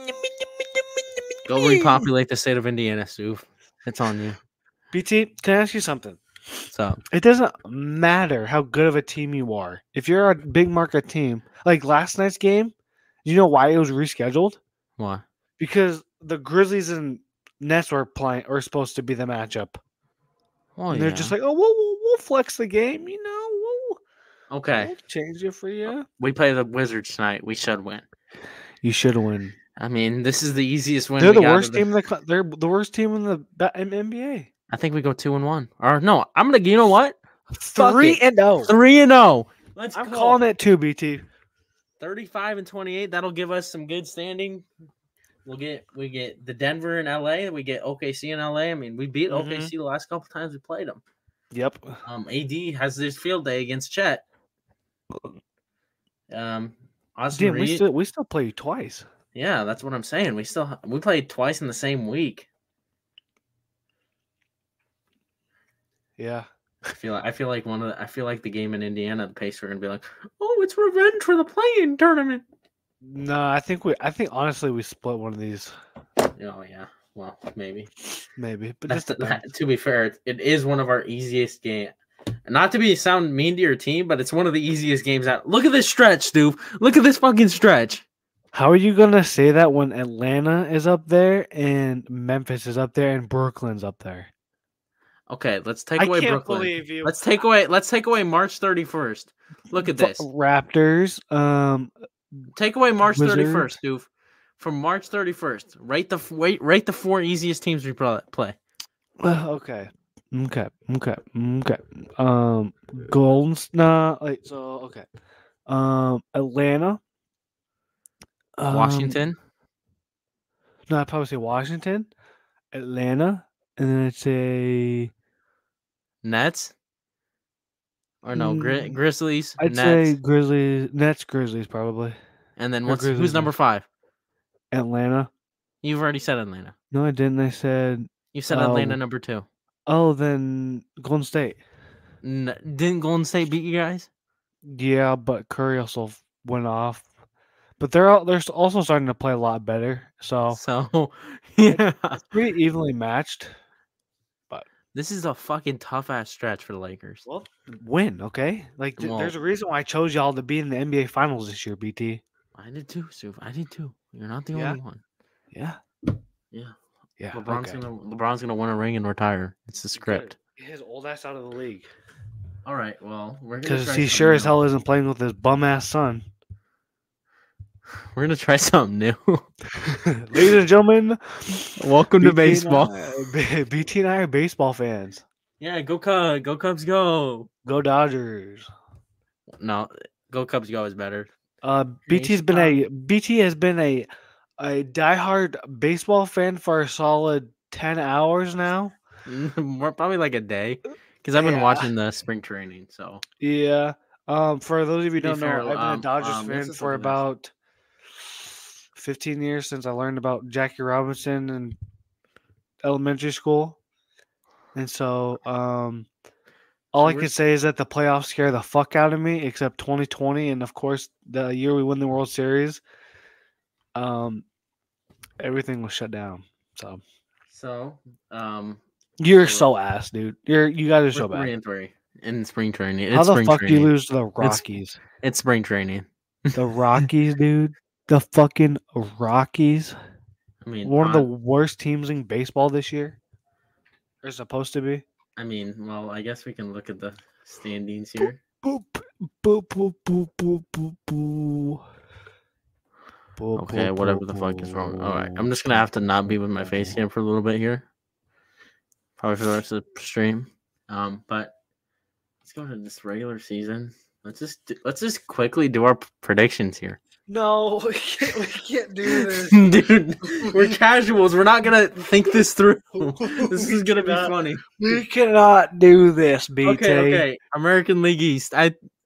Go repopulate the state of Indiana, Sue. It's on you. BT, can I ask you something? So it doesn't matter how good of a team you are. If you're a big market team, like last night's game, you know why it was rescheduled? Why? Because the Grizzlies and Nets were supposed to be the matchup. Oh, and they're just like, oh, we'll flex the game, you know. We'll change it for you. We play the Wizards tonight. We should win. You should win. I mean, this is the easiest win. They're the worst team. They're the worst team in the NBA. I think we go 2-1. Or no, I'm gonna. You know what? 3-0. 3-0. I'm calling it 2, BT. 35-28. That'll give us some good standing. We get the Denver and LA. We get OKC and LA. I mean, we beat OKC the last couple times we played them. Yep. AD has this field day against Chet. Austin Reed, we still play twice. Yeah, that's what I'm saying. We played twice in the same week. Yeah. I feel like the game in Indiana, the Pacers are gonna be like, oh, it's revenge for the play-in tournament. No, I think honestly we split one of these. Oh yeah. Well, maybe. But to be fair, it is one of our easiest games. Not to sound mean to your team, but it's one of the easiest games out. Look at this stretch, dude. Look at this fucking stretch. How are you gonna say that when Atlanta is up there and Memphis is up there and Brooklyn's up there? Okay, let's take away Brooklyn. Believe you. Let's take away March 31st. Look at this. Raptors. Take away March 31st, dude. From March 31st, rate the 4 easiest teams we play. Okay. Okay. Atlanta. Washington. No, I'd probably say Washington, Atlanta, and then I'd say Nets. Or no, Grizzlies. I'd say Grizzlies, Nets, Grizzlies probably. And then who's number 5? Atlanta. You've already said Atlanta. No, I didn't. I said you said Atlanta number 2. Oh, then Golden State. Didn't Golden State beat you guys? Yeah, but Curry also went off. But they're also starting to play a lot better. So yeah, it's pretty evenly matched. But this is a fucking tough ass stretch for the Lakers. Well, win, okay? Like there's a reason why I chose y'all to be in the NBA Finals this year, BT. I did too, Suf. I did too. You're not the only one. Yeah. Yeah. LeBron's gonna win a ring and retire. It's the script. Get his old ass out of the league. All right. Well, because he sure as hell isn't playing with his bum ass son. We're gonna try something new. Ladies and gentlemen, welcome to baseball. BT and I are baseball fans. Yeah, go Cubs, go Dodgers. No, go Cubs, go is better. BT has been a diehard baseball fan for a solid 10 hours now. More probably like a day, because I've been watching the spring training. So yeah. For those of you who don't know, I've been a Dodgers fan for about 15 years since I learned about Jackie Robinson in elementary school. And so all I can say is that the playoffs scare the fuck out of me, except 2020 and of course the year we won the World Series. Everything was shut down. So You're so ass, dude. You guys are so We're bad. 3-3 in spring training. How It's the spring fuck do you training. lose to the Rockies? It's spring training. The Rockies, dude. The fucking Rockies. I mean, One of the worst teams in baseball this year. They're supposed to be. well, I guess we can look at the standings here. Boop, boop, boop, boop, boop, boop, boop. Okay, whatever the fuck is wrong. All right, I'm just gonna have to not be with my face cam for a little bit here, probably for the rest of the stream. But let's go to this regular season. Let's just quickly do our predictions here. No, we can't do this, dude. We're casuals. We're not gonna think this through. This is gonna be funny. We cannot do this, BT. Okay. American League East.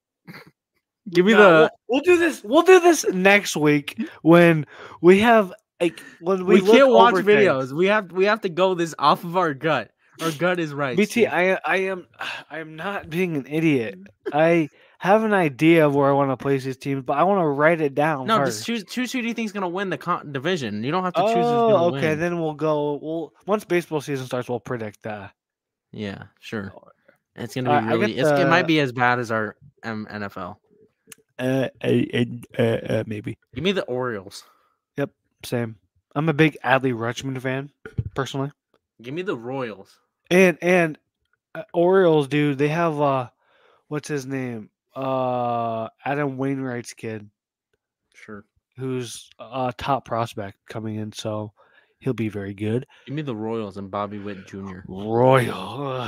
We'll do this. We'll do this next week when we have when we can't watch videos. We have to go this off of our gut. Our gut is right. BT, Steve. I am not being an idiot. I have an idea of where I want to place these teams, but I want to write it down. No, first. just choose who do you think is going to win the division. You don't have to choose who's going to win. Okay, then we'll go. Once baseball season starts, we'll predict that. Yeah, sure. It's going to be really. It might be as bad as our NFL. Maybe. Give me the Orioles. Yep, same. I'm a big Adley Rutschman fan, personally. Give me the Royals. And Orioles, dude, they have what's his name? Adam Wainwright's kid. Sure. Who's a top prospect coming in, so he'll be very good. Give me the Royals and Bobby Witt Jr. Royal.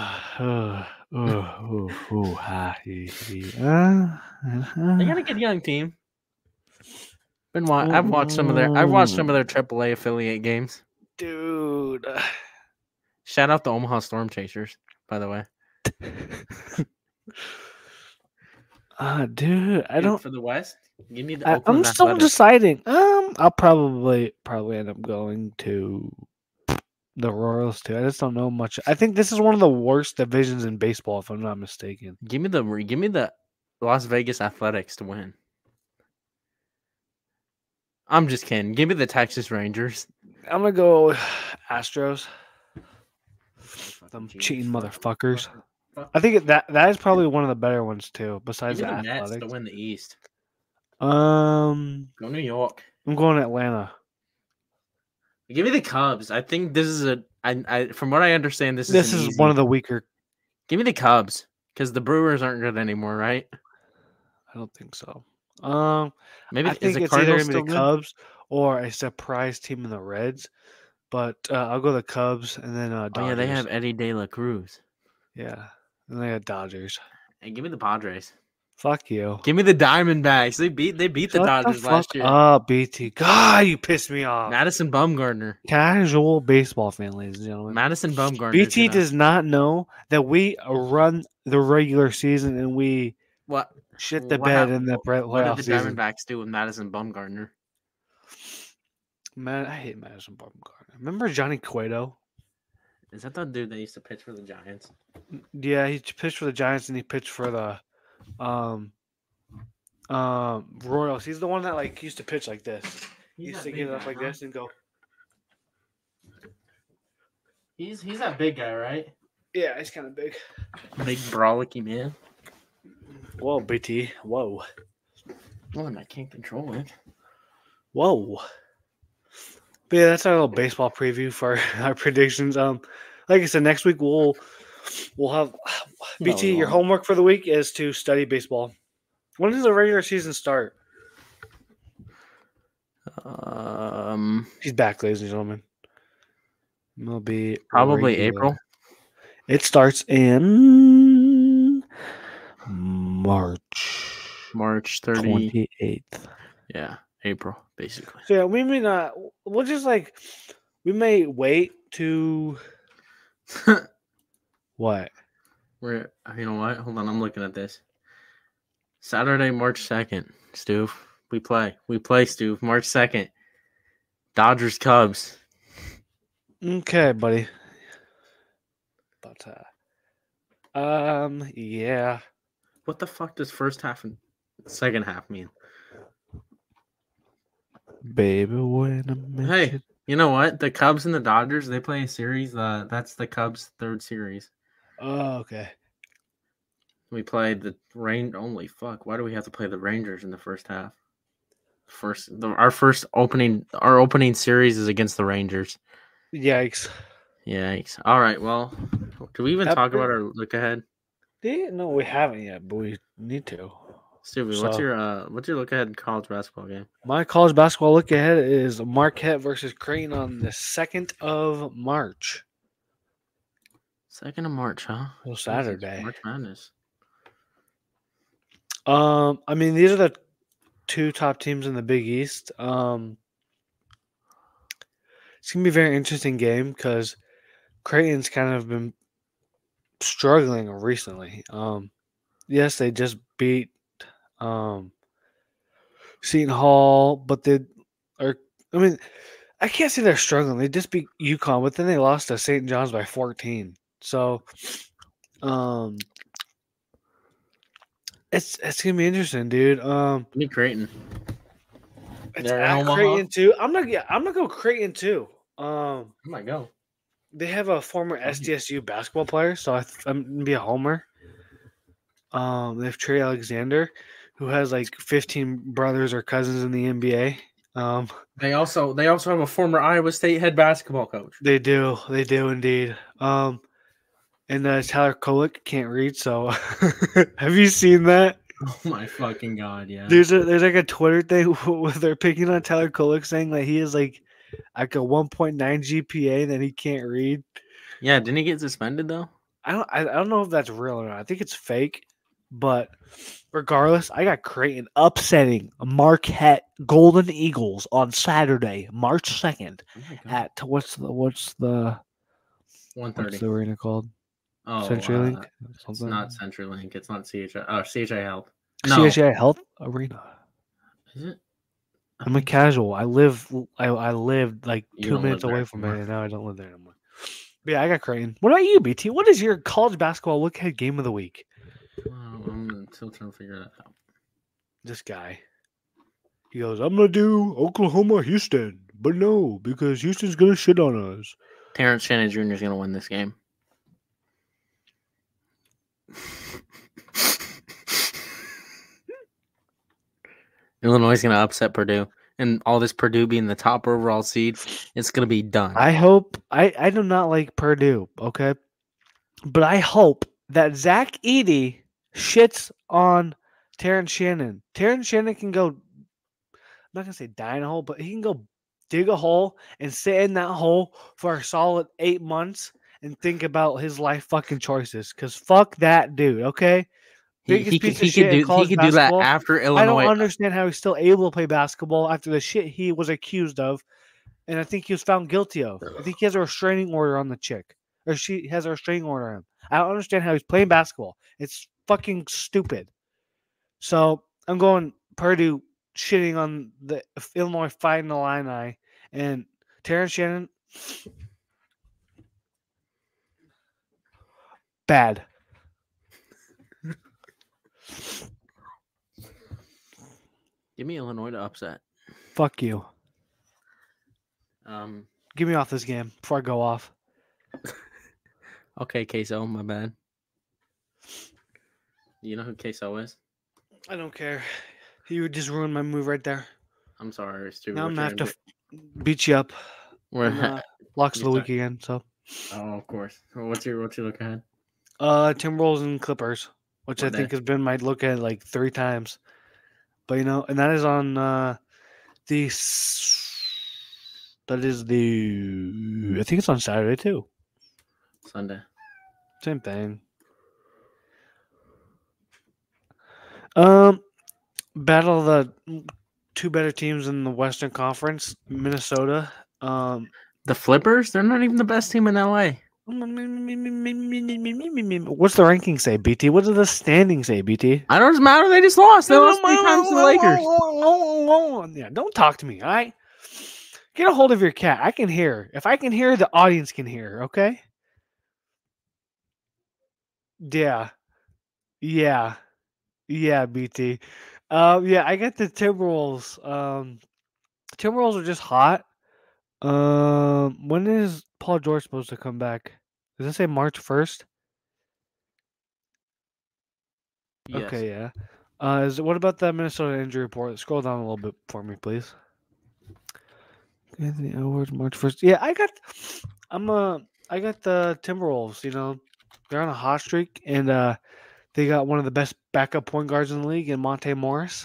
They got a good young team. I've watched some of their AAA affiliate games. Dude. Shout out the Omaha Storm Chasers, by the way. Dude, I don't. For the West, give me the. I'm still deciding. I'll probably end up going to the Royals too. I just don't know much. I think this is one of the worst divisions in baseball, if I'm not mistaken. Give me the Las Vegas Athletics to win. I'm just kidding. Give me the Texas Rangers. I'm gonna go Astros. Them cheating motherfuckers. I think that is probably one of the better ones too. Besides the Athletics, Mets to win the East. Go New York. I'm going to Atlanta. Give me the Cubs. I think this is from what I understand, this is one of the weaker. Give me the Cubs because the Brewers aren't good anymore, right? I don't think so. Maybe I think it's either going to be the Cubs or a surprise team in the Reds. But I'll go the Cubs and then Dodgers. Oh yeah, they have Eddie De La Cruz. Yeah, and they have Dodgers. And give me the Padres. Fuck you. Give me the Diamondbacks. They beat the Dodgers last year. BT. God, you pissed me off. Madison Bumgarner. Casual baseball fan, ladies and gentlemen. Madison Bumgarner. BT does not know that we run the regular season and we shit the bed in the playoff What did the season. Diamondbacks do with Madison Bumgarner? Man, I hate Madison Bumgarner. Remember Johnny Cueto? Is that the dude that used to pitch for the Giants? Yeah, he pitched for the Giants and he pitched for the Royals. He's the one that used to pitch like this. He used to get it up like this and go. He's that big guy, right? Yeah, he's kind of big. Big brolicky man. Whoa, BT. Whoa. Well, I can't control it. Whoa. But yeah, that's our little baseball preview for our predictions. Like I said, next week we'll have BT. Your homework for the week is to study baseball. When does the regular season start? He's back, ladies and gentlemen. It'll be probably April. It starts in March 28th. Yeah, April, basically. So yeah, we may not. We'll just we may wait to. What? You know what? Hold on, I'm looking at this. Saturday, March 2nd, Stu. We play, Stu. March 2nd. Dodgers, Cubs. Okay, buddy. But yeah. What the fuck does first half and second half mean? Baby, when I met Hey, You know what? The Cubs and the Dodgers, they play a series. That's the Cubs' third series. Oh, okay. We played the rain. Only fuck. Why do we have to play the Rangers in the first half? Our opening series is against the Rangers. Yikes. Yikes. All right. Well, do we even talk about our look ahead? No, we haven't yet, but we need to. Stupid. So- What's your look ahead college basketball game? My college basketball look ahead is Marquette versus Creighton on the 2nd of March. 2nd of March, huh? So Saturday. Jesus, March Madness. I mean, these are the two top teams in the Big East. It's gonna be a very interesting game because Creighton's kind of been struggling recently. Yes, they just beat Seton Hall, but they are. I mean, I can't say they're struggling. They just beat UConn, but then they lost to St. John's by 14. So, it's gonna be interesting, dude. Give me Creighton. It's They're in at Omaha? Creighton too. I'm gonna go Creighton too. I might go. They have a former SDSU basketball player, so I'm gonna be a homer. They have Trey Alexander, who has like 15 brothers or cousins in the NBA. They also have a former Iowa State head basketball coach. They do indeed. And Tyler Kolek can't read. So, have you seen that? Oh my fucking god! Yeah. There's like a Twitter thing where they're picking on Tyler Kolek, saying that he is like a 1.9 GPA and that he can't read. Yeah. Didn't he get suspended though? I don't know if that's real or not. I think it's fake. But regardless, I got Creighton upsetting Marquette Golden Eagles on Saturday, March 2nd at what's the 1:30. arena called? Oh, CenturyLink? it's not CenturyLink. It's not CHI. Oh, CHI Health. No, CHI Health Arena. is it? I'm a casual. I lived like You 2 don't minutes live there away from it, anymore. and now I don't live there anymore. But yeah, I got Creighton. What about you, BT? What is your college basketball look ahead game of the week? I'm still trying to figure that out. This guy. He goes, I'm gonna do Oklahoma Houston. But no, because Houston's gonna shit on us. Terrence Shannon Jr. is going to win this game. Illinois is going to upset Purdue. And all this Purdue being the top overall seed, it's going to be done. I hope I do not like Purdue, okay? But I hope that Zach Edey shits on Terrence Shannon. Terrence Shannon can go, I'm not gonna say die in a hole, but he can go dig a hole and sit in that hole for a solid 8 months and think about his life fucking choices. Cause fuck that dude, okay? Biggest piece of shit in college he could do that basketball. after I Illinois. don't understand how he's still able to play basketball after the shit he was accused of, and I think he was found guilty of. I think he has a restraining order on the chick, or she has a restraining order on him. I don't understand how he's playing basketball. It's fucking stupid. So I'm going Purdue shitting on the Illinois Fighting Illini and Terrence Shannon. Bad. Give me Illinois to upset. Fuck you. Um. Get me off this game before I go off. Okay, Queso, my bad. You know who Queso is? I don't care. You would just ruin my move right there. I'm sorry, Stu. Now I'm gonna have to beat you up. We're Locks of the week again. So. Oh, of course. What's your look ahead? Timberwolves and Clippers, which What I think day? has been my look at like 3 times. But and that is on I think it's on Saturday too. Sunday. Same thing. Battle of the 2 better teams in the Western Conference, Minnesota. The Flippers? They're not even the best team in LA. What's the ranking say, BT? What does the standing say, BT? I don't matter. They just lost. They lost 3 times to the Lakers. Yeah, don't talk to me, all right? Get a hold of your cat. I can hear. If I can hear, the audience can hear, okay? Yeah, BT. Yeah, I got the Timberwolves. Timberwolves are just hot. When is Paul George supposed to come back? Does it say March 1st? Yes. Okay, yeah. What about that Minnesota injury report? Scroll down a little bit for me, please. Anthony Edwards, March 1st. Yeah, I got the Timberwolves, they're on a hot streak, and they got one of the best backup point guards in the league in Monte Morris.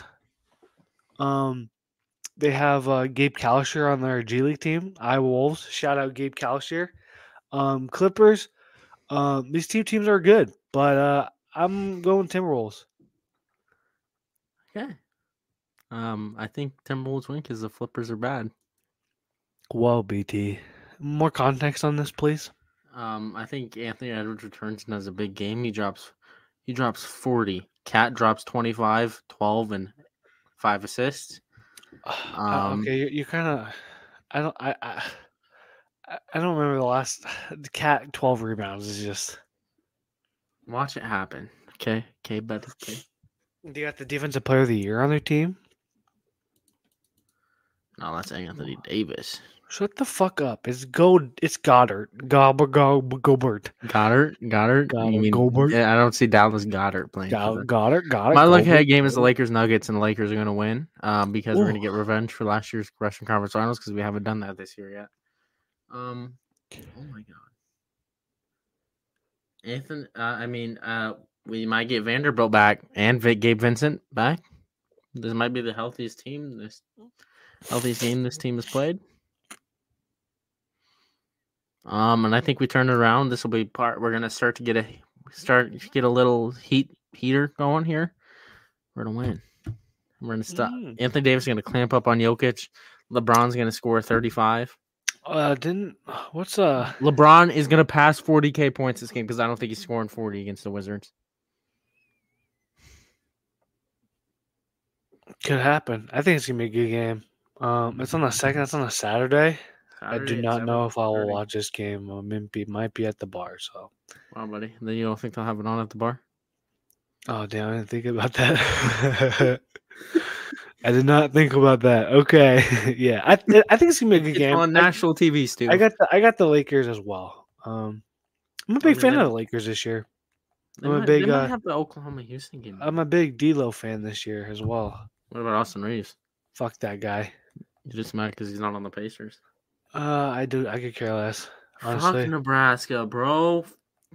They have Gabe Calisher on their G League team, Iowa Wolves. Shout out Gabe Calisher. Clippers. These two teams are good, but I'm going Timberwolves. Okay. I think Timberwolves win because the Flippers are bad. Whoa, BT. More context on this, please. I think Anthony Edwards returns and has a big game. He drops 40. Cat drops 25, 12, and 5 assists. Okay, you kind of. I don't. I don't remember the last. The Cat 12 rebounds is just. Watch it happen. Okay, buddy. Okay. They got the defensive player of the year on their team. No, that's Anthony Davis. Shut the fuck up. It's Goddard. Gobert. Goddard. You mean Gobert. yeah, I don't see Dallas Goddard playing. Goddard. My look ahead game is the Lakers Nuggets, and the Lakers are going to win. Because we're going to get Ooh. revenge for last year's Western Conference Finals because we haven't done that this year yet. Oh my god, Anthony. We might get Vanderbilt back and Gabe Vincent back. This might be the healthiest game this team has played. And I think we turn it around. This will be we're gonna start to get a little heater going here. We're gonna win. We're gonna stop. Anthony Davis is gonna clamp up on Jokic. LeBron's gonna score 35. LeBron is gonna pass 40K points this game because I don't think he's scoring 40 against the Wizards. Could happen. I think it's gonna be a good game. It's on the second. It's on a Saturday. I do not know if I will watch this game. Might be at the bar. So. Wow, buddy. Then you don't think they'll have it on at the bar? Oh damn! I didn't think about that. I did not think about that. Okay, yeah. I think it's gonna be a good game on national TV, Stu. I got the Lakers as well. I'm a big fan of the Lakers this year. They might have the Oklahoma Houston game. I'm a big D'Lo fan this year as well. What about Austin Reeves? Fuck that guy. You're just mad because he's not on the Pacers. I could care less. Honestly. Fuck Nebraska, bro.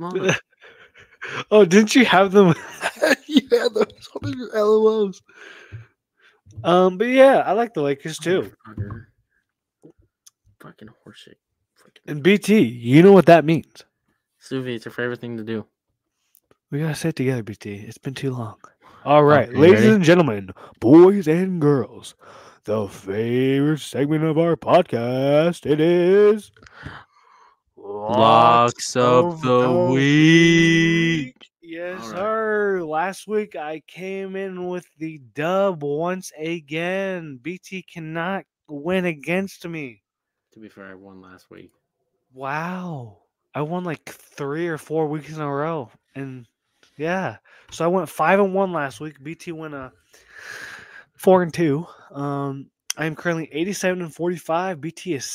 Oh, didn't you have them? You had those on your LOLs. But yeah, I like the Lakers too. Fucking horseshit. And BT, you know what that means. Suvi, it's your favorite thing to do. We gotta say it together, BT. It's been too long. All right, ladies and gentlemen, boys and girls, the favorite segment of our podcast, it is Locks of the Week. Yes, sir. Last week I came in with the dub once again. BT cannot win against me. To be fair, I won last week. Wow. I won like 3 or 4 weeks in a row. And yeah. So I went 5-1 last week. BT went 4-2. I am currently 87-45. BT is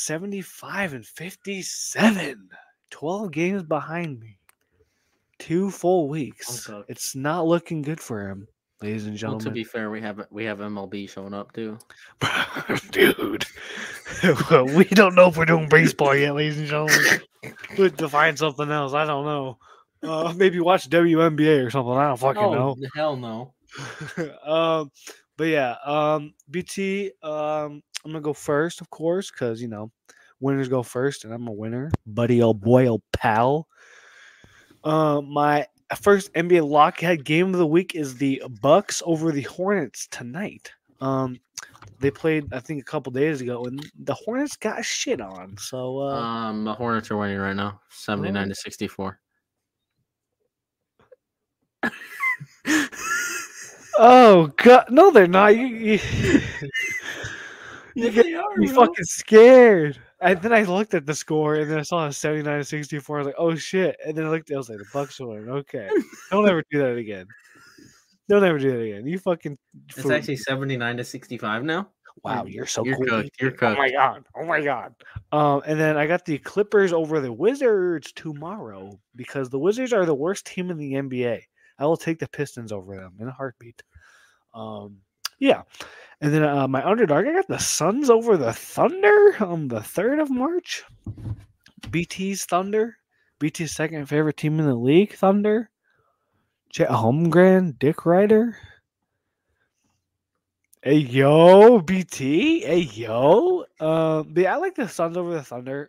75-57. 12 games behind me. 2 full weeks. It's not looking good for him, ladies and gentlemen. Well, to be fair, we have MLB showing up too. Dude. We don't know if we're doing baseball yet, ladies and gentlemen. We'll have to find something else. I don't know. Maybe watch WNBA or something. I don't fucking know. Hell no. But yeah, BT, I'm gonna go first, of course, because winners go first, and I'm a winner, buddy, old boy, old pal. My first NBA lockhead game of the week is the Bucks over the Hornets tonight. They played, I think, a couple days ago, and the Hornets got shit on. So the Hornets are winning right now, 79-64. Oh God, no, they're not. You get me fucking scared. And then I looked at the score, and then I saw 79-64. I was like, "Oh shit!" And then I looked, I was like, "The Bucks won." Okay, don't ever do that again. Don't ever do that again. You fucking. It's actually 79-65 now. Wow, you're so You're cool. cooked. You're Oh my cooked. god. Oh my god. And then I got the Clippers over the Wizards tomorrow because the Wizards are the worst team in the NBA. I will take the Pistons over them in a heartbeat. Yeah. And then my underdog, I got the Suns over the Thunder on the 3rd of March. BT's Thunder. BT's second favorite team in the league, Thunder. Chet Holmgren, Dick Ryder. Hey yo, BT. Hey yo. But yeah, I like the Suns over the Thunder.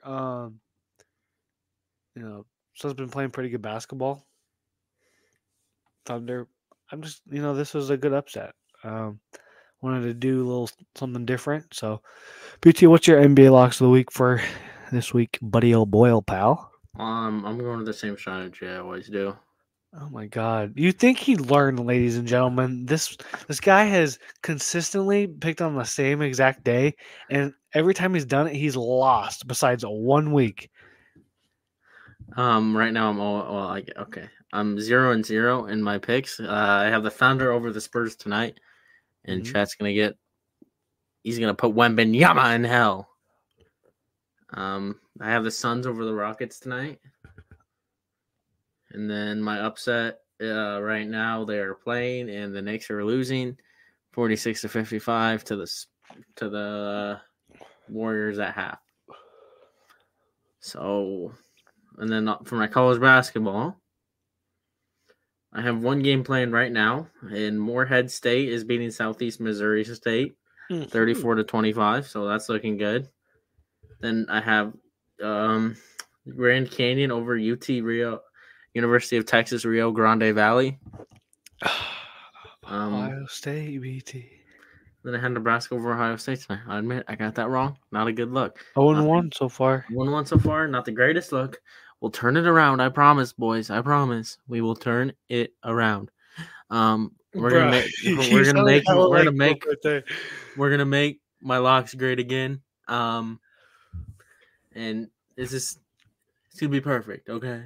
Suns been playing pretty good basketball. Thunder. I'm just, this was a good upset. Wanted to do a little something different. So, BT, what's your NBA locks of the week for this week, buddy old Boyle, pal? I'm going to the same strategy I always do. Oh my God! You think he'd learn, ladies and gentlemen? This guy has consistently picked on the same exact day, and every time he's done it, he's lost. Besides 1 week. Right now okay. I'm 0-0 in my picks. I have the Thunder over the Spurs tonight, and Chat's he's gonna put Wembanyama in hell. I have the Suns over the Rockets tonight. And then my upset right now, they are playing and the Knicks are losing 46-55 to the Warriors at half. So, and then for my college basketball, I have one game playing right now, and Morehead State is beating Southeast Missouri State 34-25, so that's looking good. Then I have Grand Canyon over UT Rio, University of Texas Rio Grande Valley. Ohio State, BT. Then I had Nebraska over Ohio State tonight. I admit I got that wrong. Not a good look. 0-1 so far. 1-1 so far. Not the greatest look. We'll turn it around. I promise, boys. I promise. We will turn it around. We're gonna make my locks great again. And it's gonna be perfect. Okay,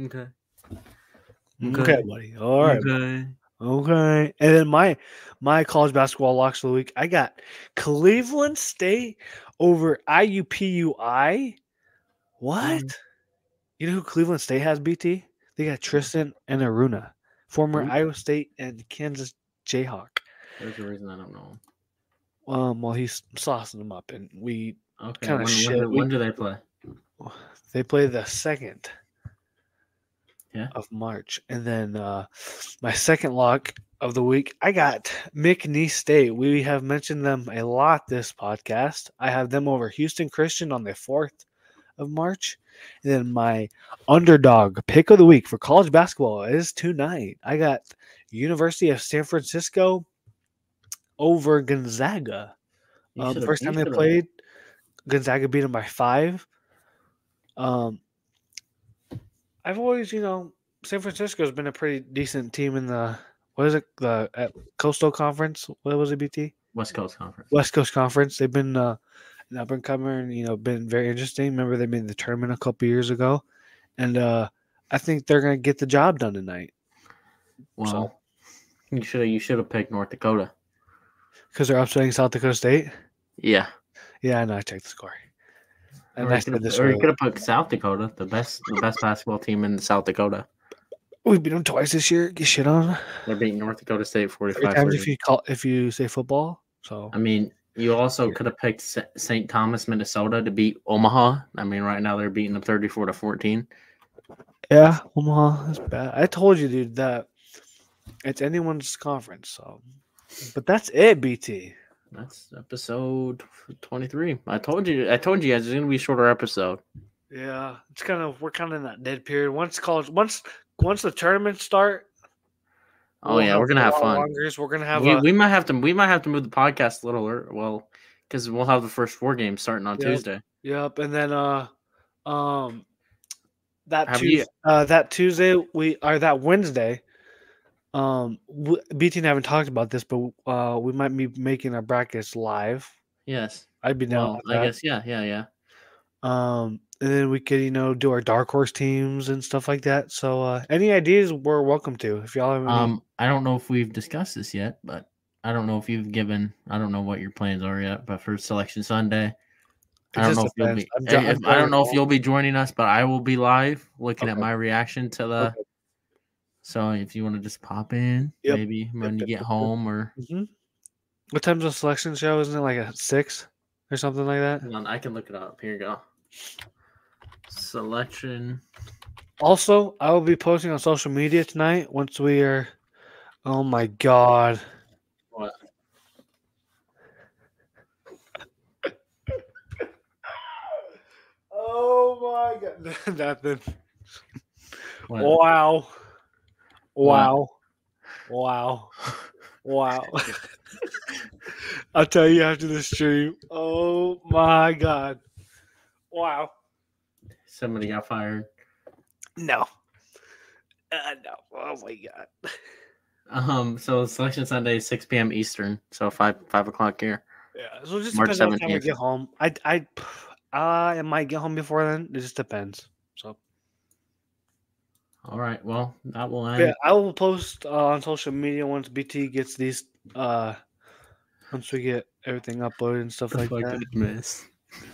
buddy. All right. Okay. And then my college basketball locks of the week, I got Cleveland State over IUPUI. What? You know who Cleveland State has, BT? They got Tristan and Aruna, former Iowa State and Kansas Jayhawk. There's a reason I don't know him. Well, he's saucing them up, and we kind of shit. When do they play? They play the 2nd of of March. And then my second lock of the week, I got McNeese State. We have mentioned them a lot this podcast. I have them over Houston Christian on the 4th of March. And then my underdog pick of the week for college basketball is tonight. I got University of San Francisco over Gonzaga. The first time they played, Gonzaga beat them by 5. I've always, San Francisco has been a pretty decent team in the at Coastal Conference. What was it, BT? West Coast Conference. West Coast Conference. They've been up and coming, been very interesting. Remember they made the tournament a couple years ago, and I think they're gonna get the job done tonight. Well, you should have picked North Dakota because they're upsetting South Dakota State. Yeah. I know. I checked the score. And you could have put South Dakota, the best basketball team in South Dakota. We beat them twice this year. Get shit on. They're beating North Dakota State 45. Times if you say football. So I mean, you also could have picked St. Thomas, Minnesota, to beat Omaha. I mean, right now they're beating them 34-14. Yeah, Omaha is bad. I told you, dude, that it's anyone's conference. So, but that's it, BT. That's episode 23. I told you guys it's gonna be a shorter episode. Yeah, we're kind of in that dead period. Once the tournaments start. We're gonna have fun. We're gonna have. We might have to move the podcast a little early. Well, because we'll have the first 4 games starting on Tuesday. Yep, and then that Tuesday that Wednesday. BT and I haven't talked about this, but we might be making our brackets live. Yes, I'd be down. I guess, yeah. And then we could, do our dark horse teams and stuff like that. So, any ideas we're welcome to. If y'all have any... I don't know if we've discussed this yet, but I don't know if you've given. I don't know what your plans are yet, but for Selection Sunday, It I don't just know if you'll depends. be. I'm I driving don't know if home. you'll be joining us, but I will be live looking at Okay. my reaction to the. Okay. So if you want to just pop in, Yep. maybe when you Yep. get Yep. home or. Mm-hmm. What time's the selection show? Isn't it like a 6 or something like that? Hold on, I can look it up. Here you go. Selection. Also, I will be posting on social media tonight once we are. Oh my god. What? Oh my god. Nothing. What? Wow. What? Wow. Wow. Wow. I'll tell you after the stream. Oh my god. Wow. Somebody got fired. No. No. Oh my god. So Selection Sunday is 6 p.m. Eastern, so 5 o'clock here. Yeah. So it just March depends on what time we 17th. get home. I might get home before then. It just depends. So All right. Well, that will end. yeah, I will post on social media once BT gets these once we get everything uploaded and stuff like that. Miss.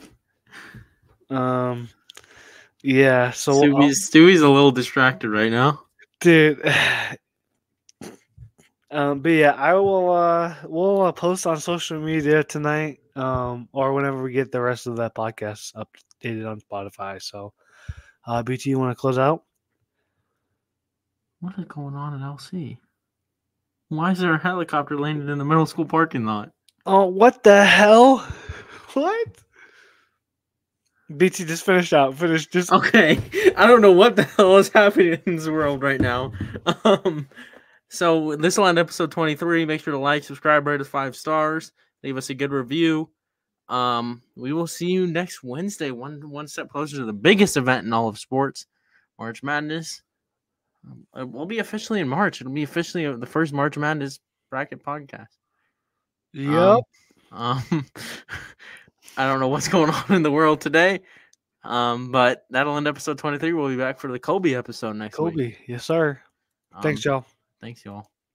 Yeah, so Stewie's a little distracted right now. dude, but yeah, I will we'll post on social media tonight, or whenever we get the rest of that podcast updated on Spotify. So, BT, you want to close out? What is going on in LC? Why is there a helicopter landed in the middle school parking lot? Oh, what the hell? What? BT, just finish out. Finish. Just Okay. I don't know what the hell is happening in this world right now. So this will end episode 23. Make sure to like, subscribe, rate us 5 stars, leave us a good review. We will see you next Wednesday, one step closer to the biggest event in all of sports, March Madness. It will be officially in March. It'll be officially the first March Madness bracket podcast. yep. I don't know what's going on in the world today. But that'll end episode 23. We'll be back for the Kobe episode next week. Kobe, yes sir. Thanks, y'all. Thanks, y'all.